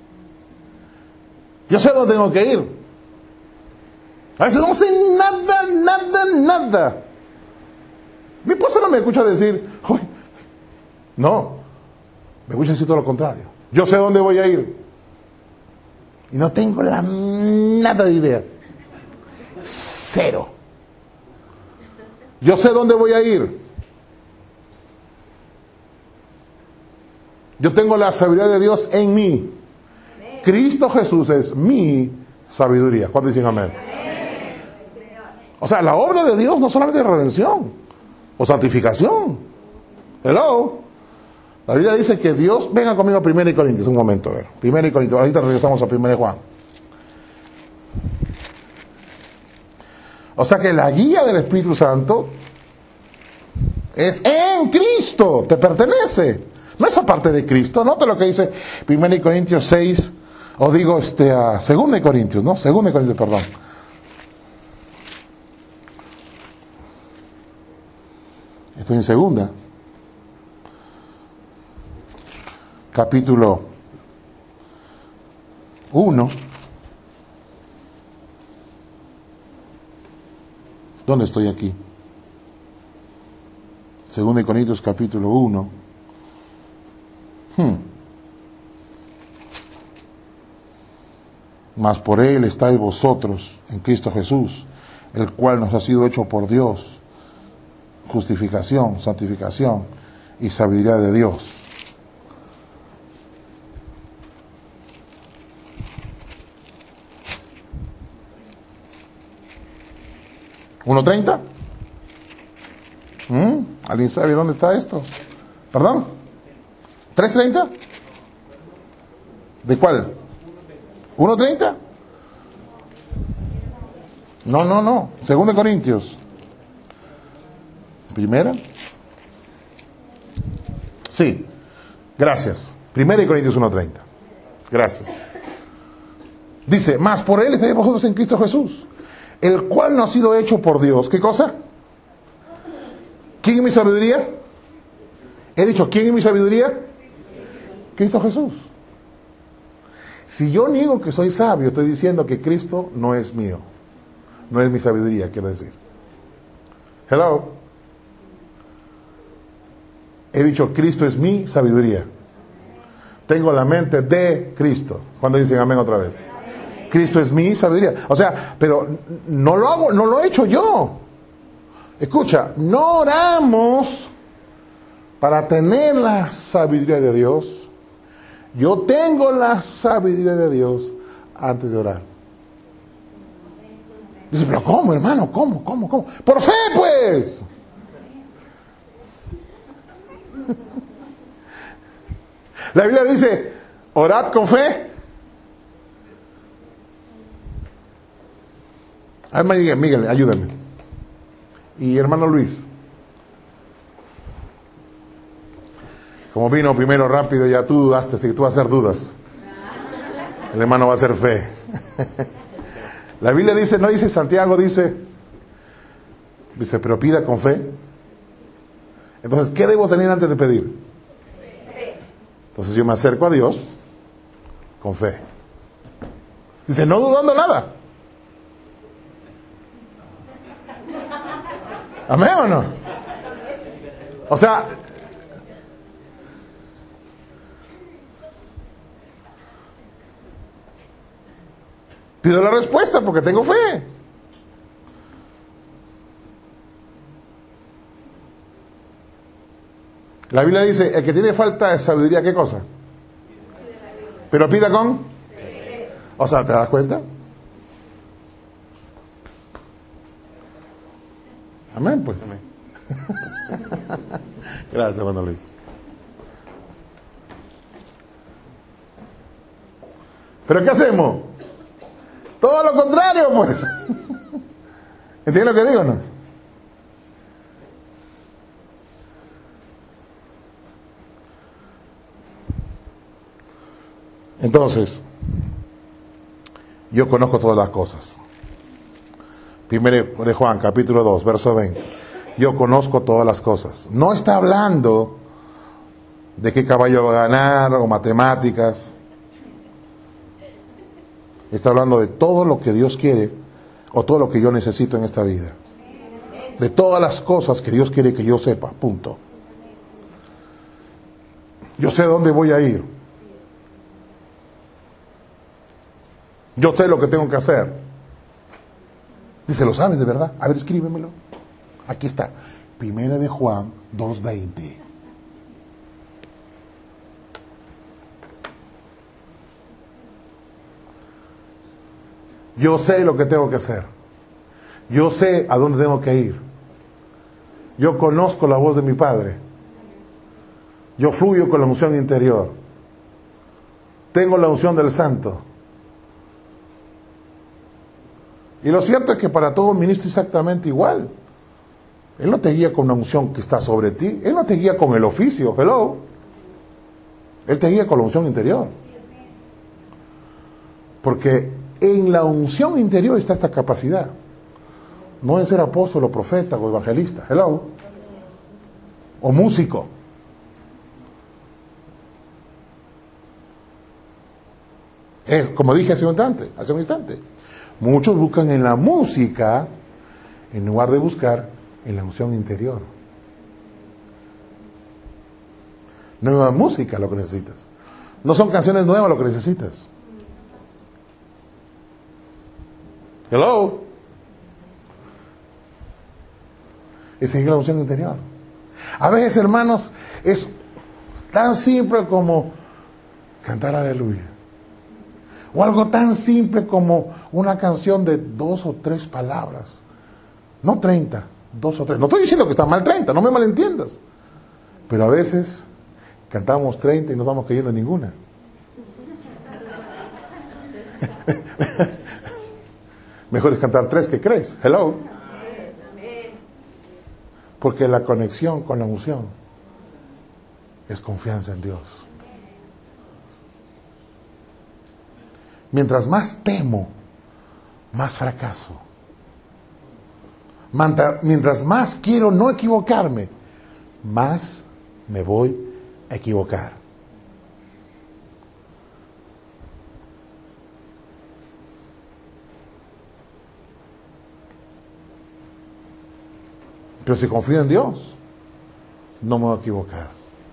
Speaker 1: Yo sé dónde tengo que ir. A veces no sé nada, nada, nada. Mi esposa no me escucha decir, "Uy". No, me escucha decir todo lo contrario. Yo sé dónde voy a ir. Y no tengo la nada de idea. Cero. Yo sé dónde voy a ir. Yo tengo la sabiduría de Dios en mí. Amén. Cristo Jesús es mi sabiduría. ¿Cuántos dicen amén? Amén? O sea, la obra de Dios no solamente es redención o santificación. Hello. La Biblia dice que Dios, venga conmigo a primera de Corintios, un momento, a ver. primera de Corintios, ahorita regresamos a primera de Juan. O sea que la guía del Espíritu Santo es en Cristo, te pertenece. No es aparte de Cristo. Nota lo que dice primera de Corintios seis, o digo, este, a segunda de Corintios, ¿no? segunda de Corintios, perdón. Estoy en segunda. Capítulo uno. ¿Dónde estoy aquí? Segunda de Corintios capítulo uno. Hmm. Mas por él estáis vosotros en Cristo Jesús, el cual nos ha sido hecho por Dios justificación, santificación y sabiduría de Dios. ¿uno treinta? ¿Mm? ¿Alguien sabe dónde está esto? ¿Perdón? ¿tres treinta? ¿De cuál? ¿uno treinta? No, no, no. Segunda de Corintios. ¿Primera? Sí. Gracias. Primera de Corintios uno treinta. Gracias. Dice, mas por él estáis vosotros en Cristo Jesús, el cual no ha sido hecho por Dios. ¿Qué cosa? ¿Quién es mi sabiduría? He dicho, ¿quién es mi sabiduría? Cristo Jesús. Si yo niego que soy sabio, estoy diciendo que Cristo no es mío. No es mi sabiduría, quiero decir. Hello. He dicho, Cristo es mi sabiduría. Tengo la mente de Cristo. ¿Cuándo dicen amén otra vez? Cristo es mi sabiduría. O sea, pero no lo hago, no lo he hecho yo. Escucha, no oramos para tener la sabiduría de Dios. Yo tengo la sabiduría de Dios antes de orar. Dice, pero ¿cómo, hermano? ¿Cómo? ¿Cómo? ¿Cómo? Por fe, pues. La Biblia dice, orad con fe. A ver, Miguel, Miguel, ayúdame. Y hermano Luis. Como vino primero rápido, ya tú dudaste, así que tú vas a hacer dudas. El hermano va a hacer fe. La Biblia dice, no dice Santiago, dice, dice, pero pida con fe. Entonces, ¿qué debo tener antes de pedir? Entonces yo me acerco a Dios con fe. Dice, no dudando nada. ¿Amén o no? O sea, pido la respuesta porque tengo fe. La Biblia dice, el que tiene falta de sabiduría, ¿qué cosa? Pero pida con. O sea, ¿te das cuenta? Amén, pues. Amén. Gracias, hermano Luis. ¿Pero qué hacemos? Todo lo contrario, pues. ¿Entiendes lo que digo, no? Entonces, yo conozco todas las cosas. Primero de Juan, capítulo dos, verso veinte. Yo conozco todas las cosas. No está hablando de qué caballo va a ganar o matemáticas. Está hablando de todo lo que Dios quiere o todo lo que yo necesito en esta vida. De todas las cosas que Dios quiere que yo sepa, punto. Yo sé dónde voy a ir. Yo sé lo que tengo que hacer. Dice, ¿lo sabes de verdad? A ver, escríbemelo. Aquí está. Primera de Juan dos veinte. Yo sé lo que tengo que hacer. Yo sé a dónde tengo que ir. Yo conozco la voz de mi Padre. Yo fluyo con la unción interior. Tengo la unción del Santo. Y lo cierto es que para todo ministro exactamente igual. Él no te guía con una unción que está sobre ti. Él no te guía con el oficio. Hello. Él te guía con la unción interior. Porque en la unción interior está esta capacidad. No en ser apóstol o profeta o evangelista. Hello. O músico. Es como dije hace un instante, hace un instante. Muchos buscan en la música en lugar de buscar en la unción interior. Nueva música lo que necesitas. No son canciones nuevas lo que necesitas. Hello. Esa es la unción interior. A veces, hermanos, es tan simple como cantar aleluya. O algo tan simple como una canción de dos o tres palabras. No treinta, dos o tres. No estoy diciendo que está mal treinta, no me malentiendas. Pero a veces cantamos treinta y no estamos creyendo en ninguna. Mejor es cantar tres que crees. Hello. Porque la conexión con la unción es confianza en Dios. Mientras más temo, más fracaso. Mientras más quiero no equivocarme, más me voy a equivocar. Pero si confío en Dios, no me voy a equivocar.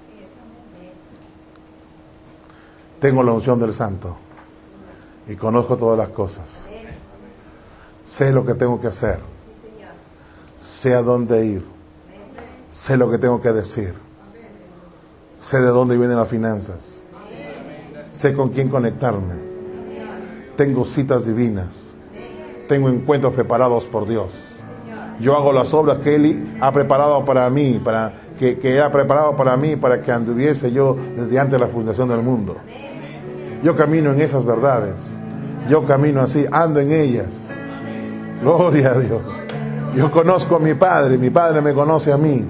Speaker 1: Tengo la unción del Santo y conozco todas las cosas. Sé lo que tengo que hacer. Sé a dónde ir. Sé lo que tengo que decir. Sé de dónde vienen las finanzas. Sé con quién conectarme. Tengo citas divinas. Tengo encuentros preparados por Dios. Yo hago las obras que Él ha preparado para mí, para que, que Él ha preparado para mí, para que anduviese yo desde antes de la fundación del mundo. Yo camino en esas verdades. Yo camino así, ando en ellas. Gloria a Dios. Yo conozco a mi Padre, mi Padre me conoce a mí.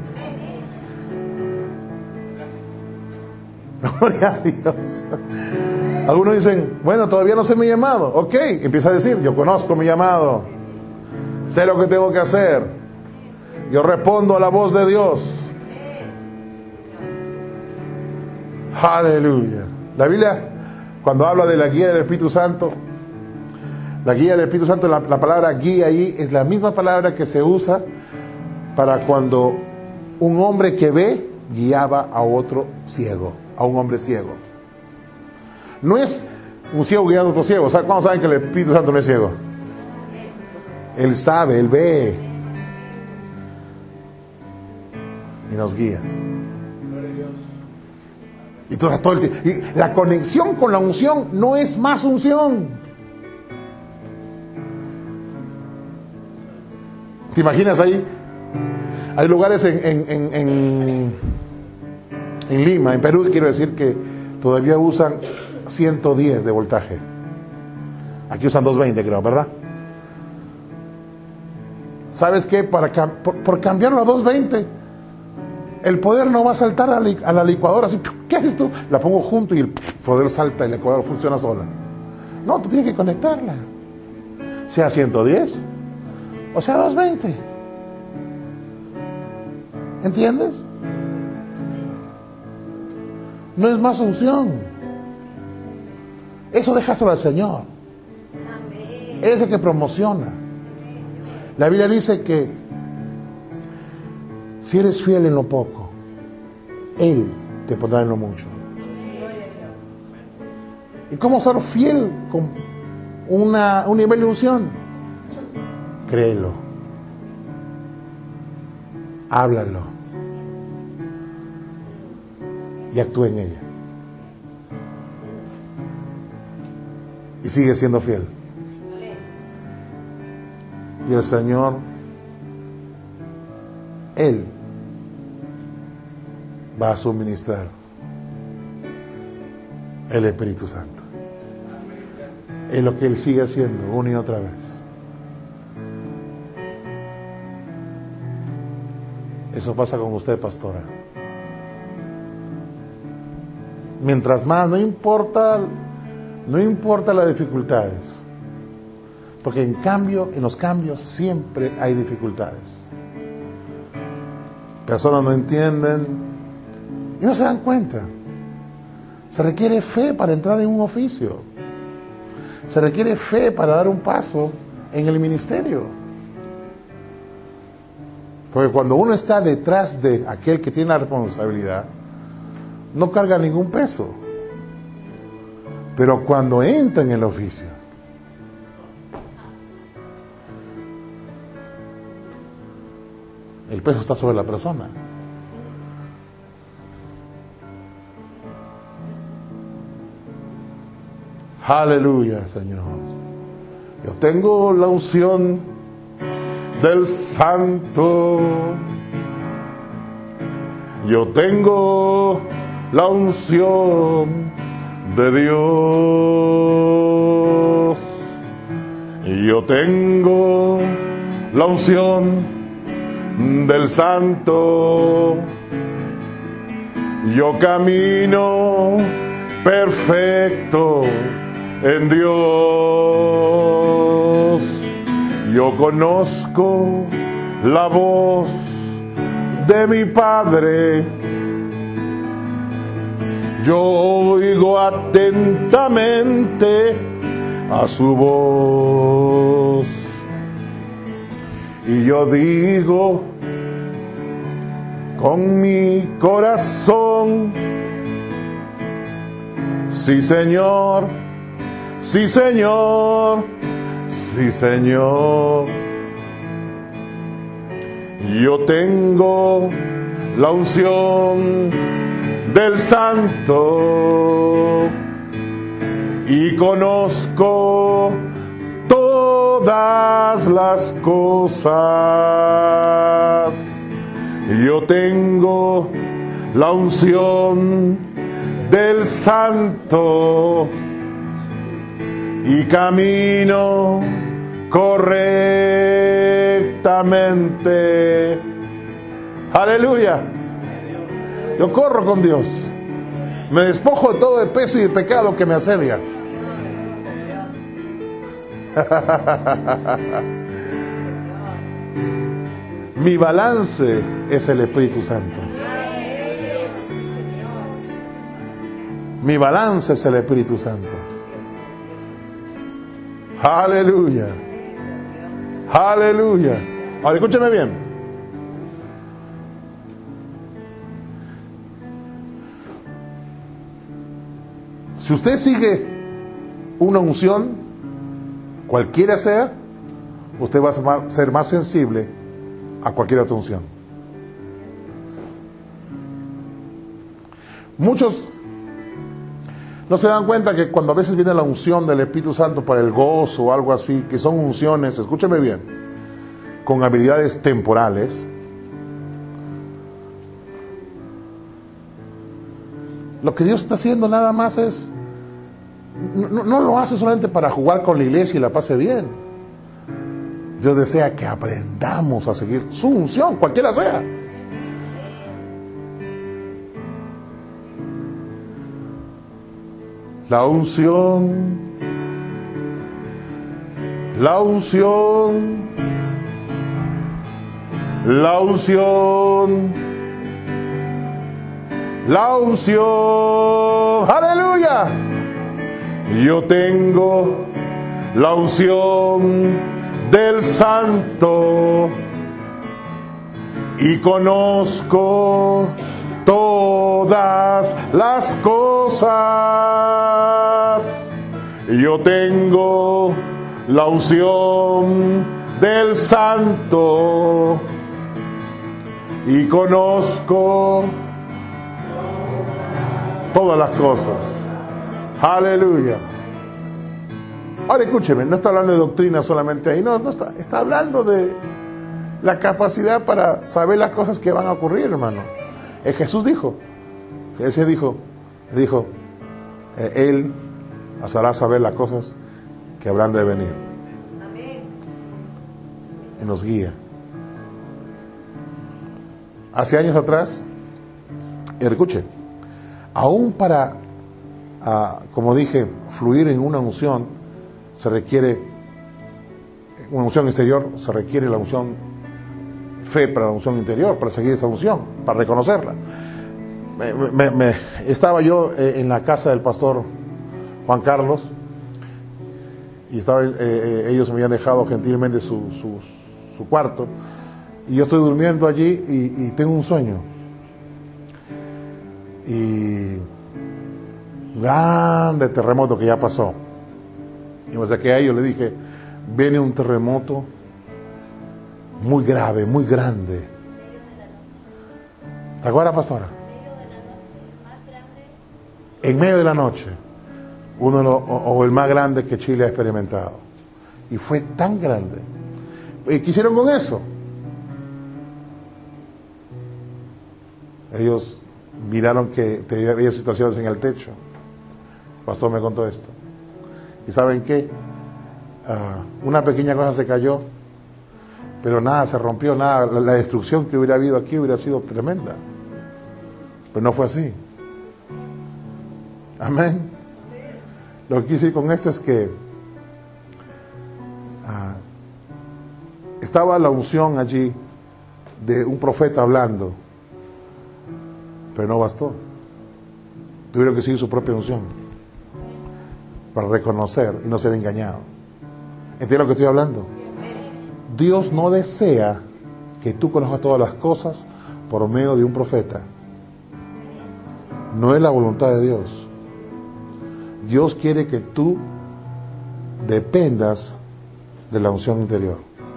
Speaker 1: Gloria a Dios. Algunos dicen, bueno, todavía no sé mi llamado. Ok, empieza a decir, yo conozco mi llamado. Sé lo que tengo que hacer. Yo respondo a la voz de Dios. Aleluya. La Biblia, cuando habla de la guía del Espíritu Santo, la guía del Espíritu Santo, la, la palabra guía ahí es la misma palabra que se usa para cuando un hombre que ve guiaba a otro ciego, a un hombre ciego. No es un ciego guiando a otro ciego. ¿Cuándo saben que el Espíritu Santo no es ciego? Él sabe, Él ve y nos guía. Y todo, todo el, y la conexión con la unción no es más unción. ¿Te imaginas ahí Hay lugares en, en, en, en, en Lima, en Perú, quiero decir, que todavía usan ciento diez de voltaje. Aquí usan doscientos veinte, creo, ¿verdad? ¿Sabes qué? Para, por, por cambiarlo a doscientos veinte, el poder no va a saltar a, li, a la licuadora así. ¿Qué haces tú? La pongo junto y el poder salta y la licuadora funciona sola. No, tú tienes que conectarla. Sea ciento diez o sea doscientos veinte. ¿Entiendes? No es más unción. Eso déjaselo al Señor. Él es el que promociona. La Biblia dice que si eres fiel en lo poco, Él te pondrá en lo mucho. ¿Y cómo ser fiel con una, un nivel de unción? Créelo. Háblalo. Y actúa en ella. Y sigue siendo fiel. Y el Señor, Él va a suministrar el Espíritu Santo. Es lo que Él sigue haciendo una y otra vez. Eso pasa con usted, pastora. Mientras más, no importa, no importa las dificultades. Porque en cambio, en los cambios siempre hay dificultades. Personas no entienden y no se dan cuenta. Se requiere fe para entrar en un oficio. Se requiere fe para dar un paso en el ministerio. Porque cuando uno está detrás de aquel que tiene la responsabilidad, no carga ningún peso. Pero cuando entra en el oficio, el peso está sobre la persona. Aleluya, Señor. Yo tengo la unción del Santo. Yo tengo la unción de Dios. Yo tengo la unción del Santo. Yo camino perfecto en Dios. Yo conozco la voz de mi Padre. Yo oigo atentamente a su voz. Y yo digo con mi corazón: sí, Señor, sí, Señor, sí, Señor. Yo tengo la unción del Santo y conozco todas las cosas. Yo tengo la unción del Santo y camino correctamente. Aleluya. Yo corro con Dios. Me despojo de todo el peso y el pecado que me asedia. Mi balance es el Espíritu Santo. Mi balance es el Espíritu Santo. Aleluya. Aleluya. Ahora escúcheme bien. Si usted sigue una unción, cualquiera sea, usted va a ser más sensible a cualquier otra unción. Muchos no se dan cuenta que cuando a veces viene la unción del Espíritu Santo para el gozo o algo así, que son unciones, escúcheme bien, con habilidades temporales, Lo que Dios está haciendo nada más es, no, no lo hace solamente para jugar con la iglesia y la pase bien. Dios desea que aprendamos a seguir su unción, cualquiera sea. La unción, la unción, la unción, la unción, aleluya. Yo tengo la unción del Santo y conozco todas las cosas. Yo tengo la unción del Santo y conozco todas las cosas. Aleluya. Ahora escúcheme, no está hablando de doctrina solamente ahí, no, no está, está hablando de la capacidad para saber las cosas que van a ocurrir, hermano. Eh, Jesús dijo, ese dijo, dijo, eh, Él nos hará saber las cosas que habrán de venir. Amén. Y nos guía. Hace años atrás, escuche, aún para, uh, como dije, fluir en una unción, se requiere una unción exterior, se requiere la unción fe para la unción interior, para seguir esa unción, para reconocerla. Me, me, me, estaba yo eh, en la casa del pastor Juan Carlos y estaba, eh, eh, ellos me habían dejado gentilmente su, su, su cuarto y yo estoy durmiendo allí y, y tengo un sueño y grande terremoto que ya pasó. Y me saqué a ellos, le dije, viene un terremoto muy grave, muy grande. ¿Te acuerdas, pastora? En medio de la noche, uno de los, o, o el más grande que Chile ha experimentado. Y fue tan grande. ¿Y qué hicieron con eso? Ellos miraron que había situaciones en el techo. El pastor me contó esto. ¿Y saben qué? Uh, una pequeña cosa se cayó, pero nada se rompió, nada. La, la destrucción que hubiera habido aquí hubiera sido tremenda. Pero no fue así. Amén. Lo que quiero decir con esto es que uh, estaba la unción allí de un profeta hablando, pero no bastó. Tuvieron que seguir su propia unción para reconocer y no ser engañado. ¿Entiendes lo que estoy hablando? Dios no desea que tú conozcas todas las cosas por medio de un profeta. No es la voluntad de Dios. Dios quiere que tú dependas de la unción interior,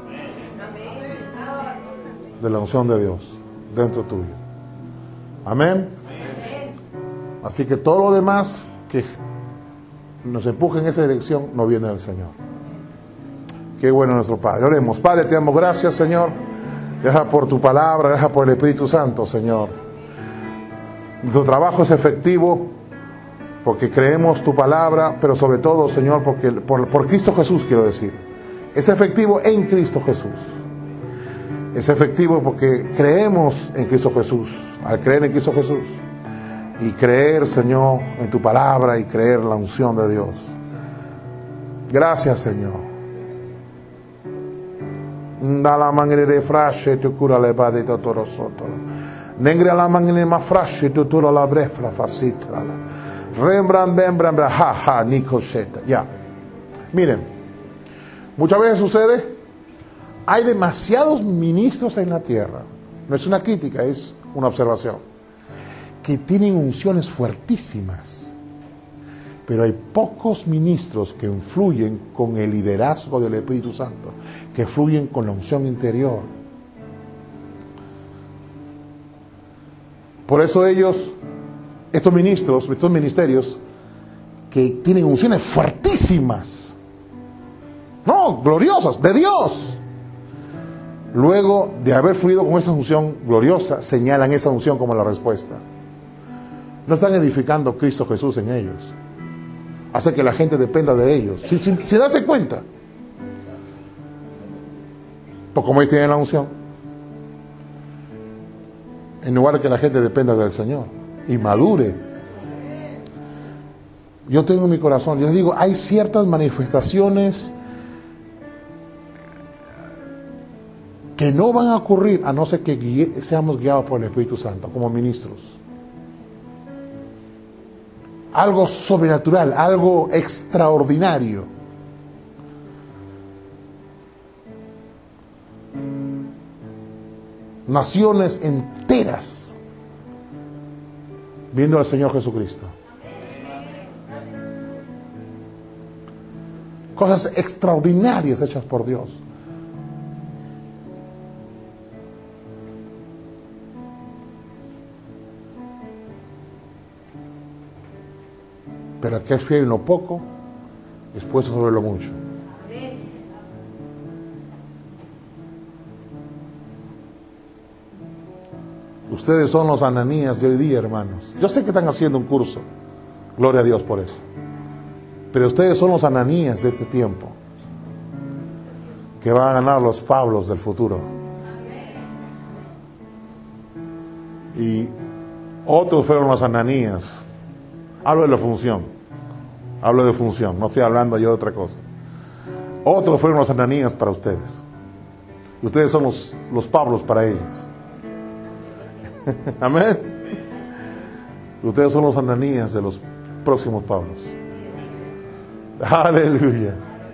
Speaker 1: de la unción de Dios dentro tuyo. Amén. Así que todo lo demás que nos empuje en esa dirección no viene del Señor. Qué bueno nuestro Padre. Oremos. Padre, te damos gracias, Señor. Gracias por tu palabra, gracias por el Espíritu Santo, Señor. Tu trabajo es efectivo porque creemos tu palabra, pero sobre todo, Señor, porque por, por Cristo Jesús, quiero decir. Es efectivo en Cristo Jesús. Es efectivo porque creemos en Cristo Jesús. Al creer en Cristo Jesús y creer, Señor, en tu palabra y creer en la unción de Dios. Gracias, Señor. Dalla mangere frasce tu cura le bade to toro sotto. Nengre la mangere ma frasce tu toro la brefra fasitra. Rembran bembran ha ha nicoseta. Ya. Miren, muchas veces sucede, hay demasiados ministros en la tierra. No es una crítica, es una observación. Que tienen unciones fuertísimas, pero hay pocos ministros que influyen con el liderazgo del Espíritu Santo, que fluyen con la unción interior. Por eso ellos, estos ministros, estos ministerios, que tienen unciones fuertísimas, no, gloriosas, de Dios, luego de haber fluido con esa unción gloriosa, señalan esa unción como la respuesta. No están edificando Cristo Jesús en ellos. Hace que la gente dependa de ellos. Si, si, si darse cuenta. Pues como ellos tienen la unción. En lugar de que la gente dependa del Señor. Y madure. Yo tengo en mi corazón, yo les digo, hay ciertas manifestaciones que no van a ocurrir a no ser que guie, seamos guiados por el Espíritu Santo como ministros. Algo sobrenatural, algo extraordinario. Naciones enteras viendo al Señor Jesucristo. Cosas extraordinarias hechas por Dios. Pero el que es fiel en lo poco, es puesto sobre lo mucho. Ustedes son los Ananías de hoy día, hermanos. Yo sé que están haciendo un curso. Gloria a Dios por eso. Pero ustedes son los Ananías de este tiempo, que van a ganar los Pablos del futuro. Y otros fueron los Ananías. Hablo de la función. Hablo de función. No estoy hablando yo de otra cosa. Otros fueron los Ananías para ustedes. Y ustedes son los, los Pablos para ellos. Amén. Ustedes son los Ananías de los próximos Pablos. Aleluya.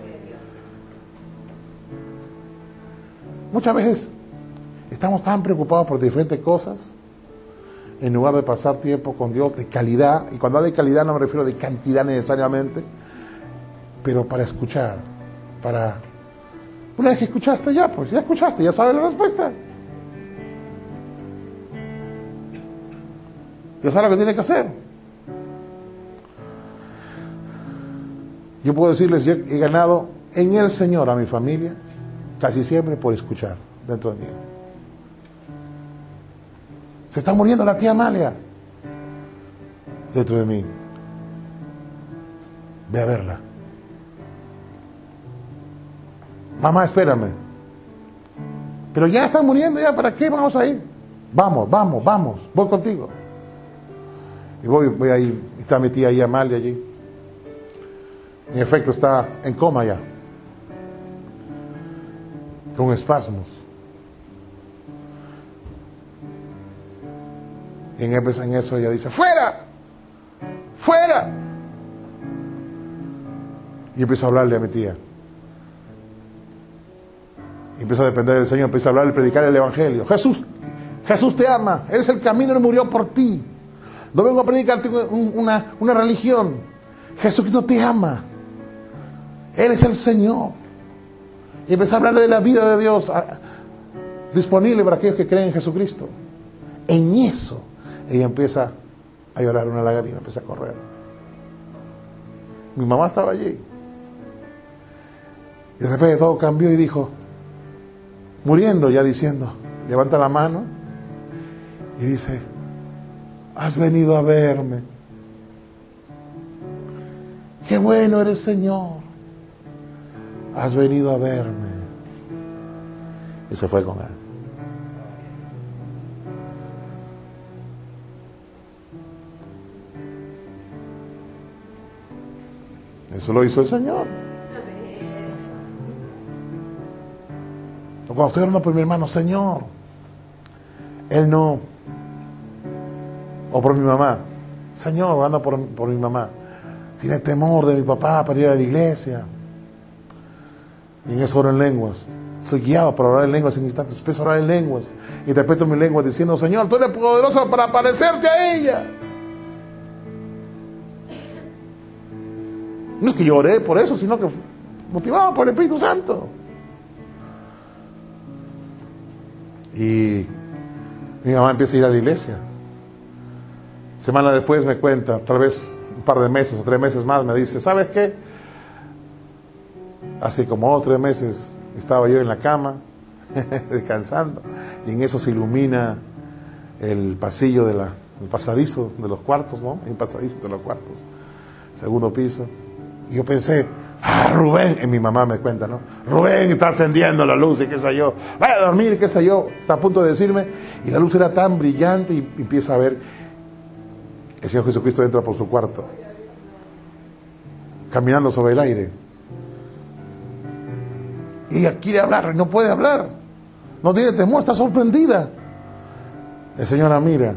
Speaker 1: Muchas veces estamos tan preocupados por diferentes cosas en lugar de pasar tiempo con Dios de calidad. Y cuando hablo de calidad no me refiero de cantidad necesariamente, pero para escuchar, para... Una vez que escuchaste ya, pues ya escuchaste, ya sabes la respuesta. Ya sabes lo que tiene que hacer. Yo puedo decirles, yo he ganado en el Señor a mi familia, casi siempre por escuchar dentro de mí. Se está muriendo la tía Amalia dentro de mí. Ve a verla. Mamá, espérame. Pero ya está muriendo, ya, ¿para qué vamos a ir? Vamos, vamos, vamos, voy contigo. Y voy, voy ahí, está mi tía ahí, Amalia, allí. En efecto, está en coma ya, con espasmos. Y en eso ella dice, ¡fuera! ¡Fuera! Y empiezo a hablarle a mi tía. Y empiezo a depender del Señor, empiezo a hablarle, predicar el Evangelio. Jesús, Jesús te ama, Él es el camino, Él murió por ti. No vengo a predicarte una, una religión. Jesucristo te ama. Él es el Señor. Y empecé a hablarle de la vida de Dios a, disponible para aquellos que creen en Jesucristo. En eso, ella empieza a llorar una lágrima, empieza a correr. Mi mamá estaba allí. Y de repente todo cambió y dijo, muriendo ya diciendo, levanta la mano y dice, has venido a verme. Qué bueno eres, Señor. Has venido a verme. Y se fue con él. Eso lo hizo el Señor. Cuando estoy hablando por mi hermano, Señor, Él no. O por mi mamá. Señor, orando por, por mi mamá. Tiene temor de mi papá para ir a la iglesia. Y en eso oro en lenguas. Soy guiado para orar en lenguas en instantes. Empiezo a orar en lenguas. Interpreto mis lenguas diciendo, Señor, tú eres poderoso para parecerte a ella. No es que yo oré por eso, sino que motivado por el Espíritu Santo. Y mi mamá empieza a ir a la iglesia. Semana después me cuenta, tal vez un par de meses o tres meses más, me dice, ¿sabes qué? Hace como dos o tres meses estaba yo en la cama, descansando, y en eso se ilumina el pasillo de la, el pasadizo de los cuartos, ¿no? Hay un pasadizo de los cuartos, segundo piso. Y yo pensé, ah, Rubén, y mi mamá me cuenta, ¿no? Rubén está encendiendo la luz y qué sé yo, vaya a dormir, qué sé yo, está a punto de decirme, y la luz era tan brillante y empieza a ver, el Señor Jesucristo entra por su cuarto, caminando sobre el aire. Y ella quiere hablar, no puede hablar, no tiene temor, está sorprendida. El Señor la mira.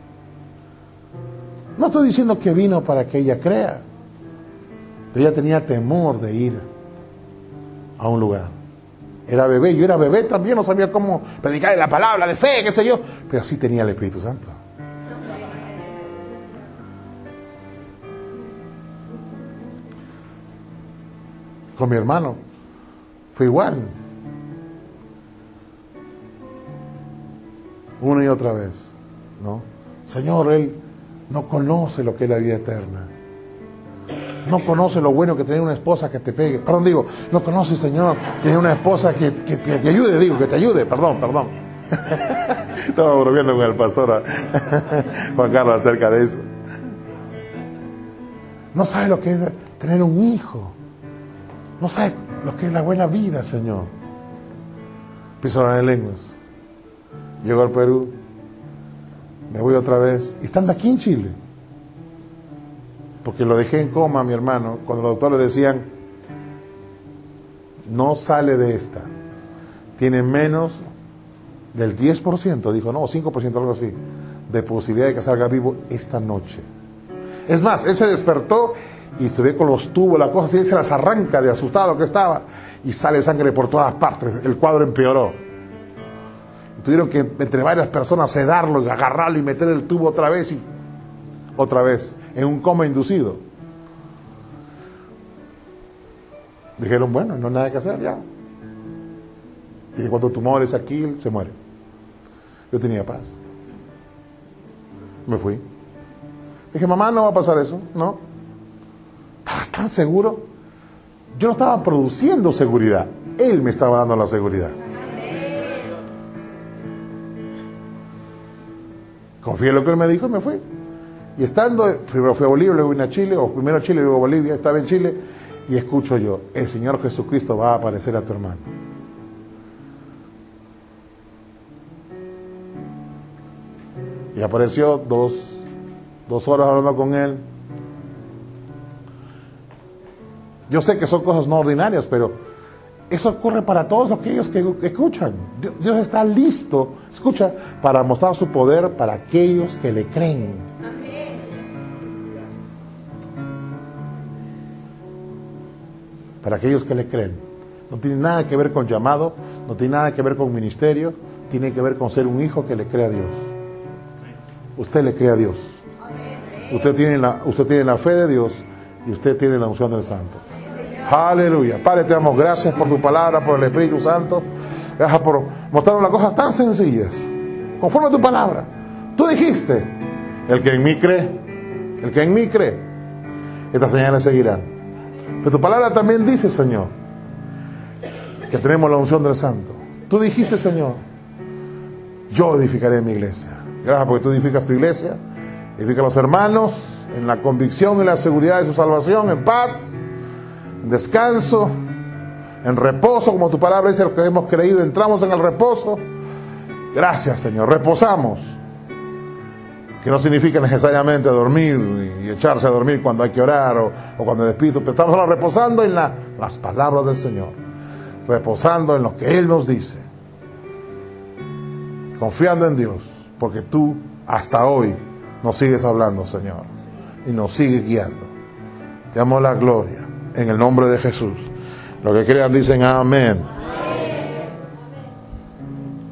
Speaker 1: No estoy diciendo que vino para que ella crea, pero ella tenía temor de ir a un lugar. Era bebé, yo era bebé también, no sabía cómo predicar la palabra de fe, qué sé yo, pero sí tenía el Espíritu Santo. Con mi hermano fue igual, una y otra vez, ¿no? Señor, él no conoce lo que es la vida eterna. No conoce lo bueno que tener una esposa que te pegue. Perdón, digo, no conoce, Señor, tener una esposa que, que, que te ayude, digo, que te ayude. Perdón, perdón. Estaba bromeando con el pastor Juan Carlos acerca de eso. No sabe lo que es tener un hijo. No sabe lo que es la buena vida, Señor. Empiezo a hablar en lenguas. Llego al Perú. Me voy otra vez. Y estando aquí en Chile. Porque lo dejé en coma a mi hermano. Cuando los doctores le decían, no sale de esta. Tiene menos del diez por ciento. Dijo, no, cinco por ciento, algo así. De posibilidad de que salga vivo esta noche. Es más, él se despertó y se ve con los tubos, la cosa así, él se las arranca de asustado que estaba. Y sale sangre por todas partes. El cuadro empeoró. Y tuvieron que, entre varias personas, sedarlo y agarrarlo y meter el tubo otra vez y otra vez. En un coma inducido. Dijeron, bueno, no hay nada que hacer ya. Tiene cuatro tumores aquí, se muere. Yo tenía paz. Me fui. Dije, mamá, no va a pasar eso, ¿no? ¿Estabas tan seguro? Yo no estaba produciendo seguridad. Él me estaba dando la seguridad. Confié en lo que él me dijo y me fui. Y estando, primero fui a Bolivia, luego vine a Chile, o primero a Chile, luego a Bolivia, estaba en Chile, y escucho yo, el Señor Jesucristo va a aparecer a tu hermano. Y apareció dos, dos horas hablando con él. Yo sé que son cosas no ordinarias, pero eso ocurre para todos aquellos que escuchan. Dios está listo, escucha, para mostrar su poder para aquellos que le creen. Para aquellos que le creen. No tiene nada que ver con llamado, no tiene nada que ver con ministerio, tiene que ver con ser un hijo que le cree a Dios. Usted le cree a Dios. Usted tiene la, usted tiene la fe de Dios y usted tiene la unción del Santo. Aleluya. Padre, te damos gracias por tu palabra, por el Espíritu Santo. Gracias por mostrarnos las cosas tan sencillas, conforme a tu palabra. Tú dijiste, el que en mí cree, el que en mí cree, estas señales seguirán. Pero tu palabra también dice, Señor, que tenemos la unción del Santo. Tú dijiste, Señor, yo edificaré mi iglesia. Gracias porque tú edificas tu iglesia, edificas a los hermanos en la convicción y la seguridad de su salvación, en paz, en descanso, en reposo, como tu palabra dice, los que hemos creído, entramos en el reposo. Gracias, Señor, reposamos. Que no significa necesariamente dormir y echarse a dormir cuando hay que orar o, o cuando el Espíritu, pero estamos ahora reposando en la, las palabras del Señor, reposando en lo que Él nos dice, confiando en Dios, porque tú hasta hoy nos sigues hablando, Señor, y nos sigues guiando. Te damos la gloria en el nombre de Jesús. Los que crean dicen amén.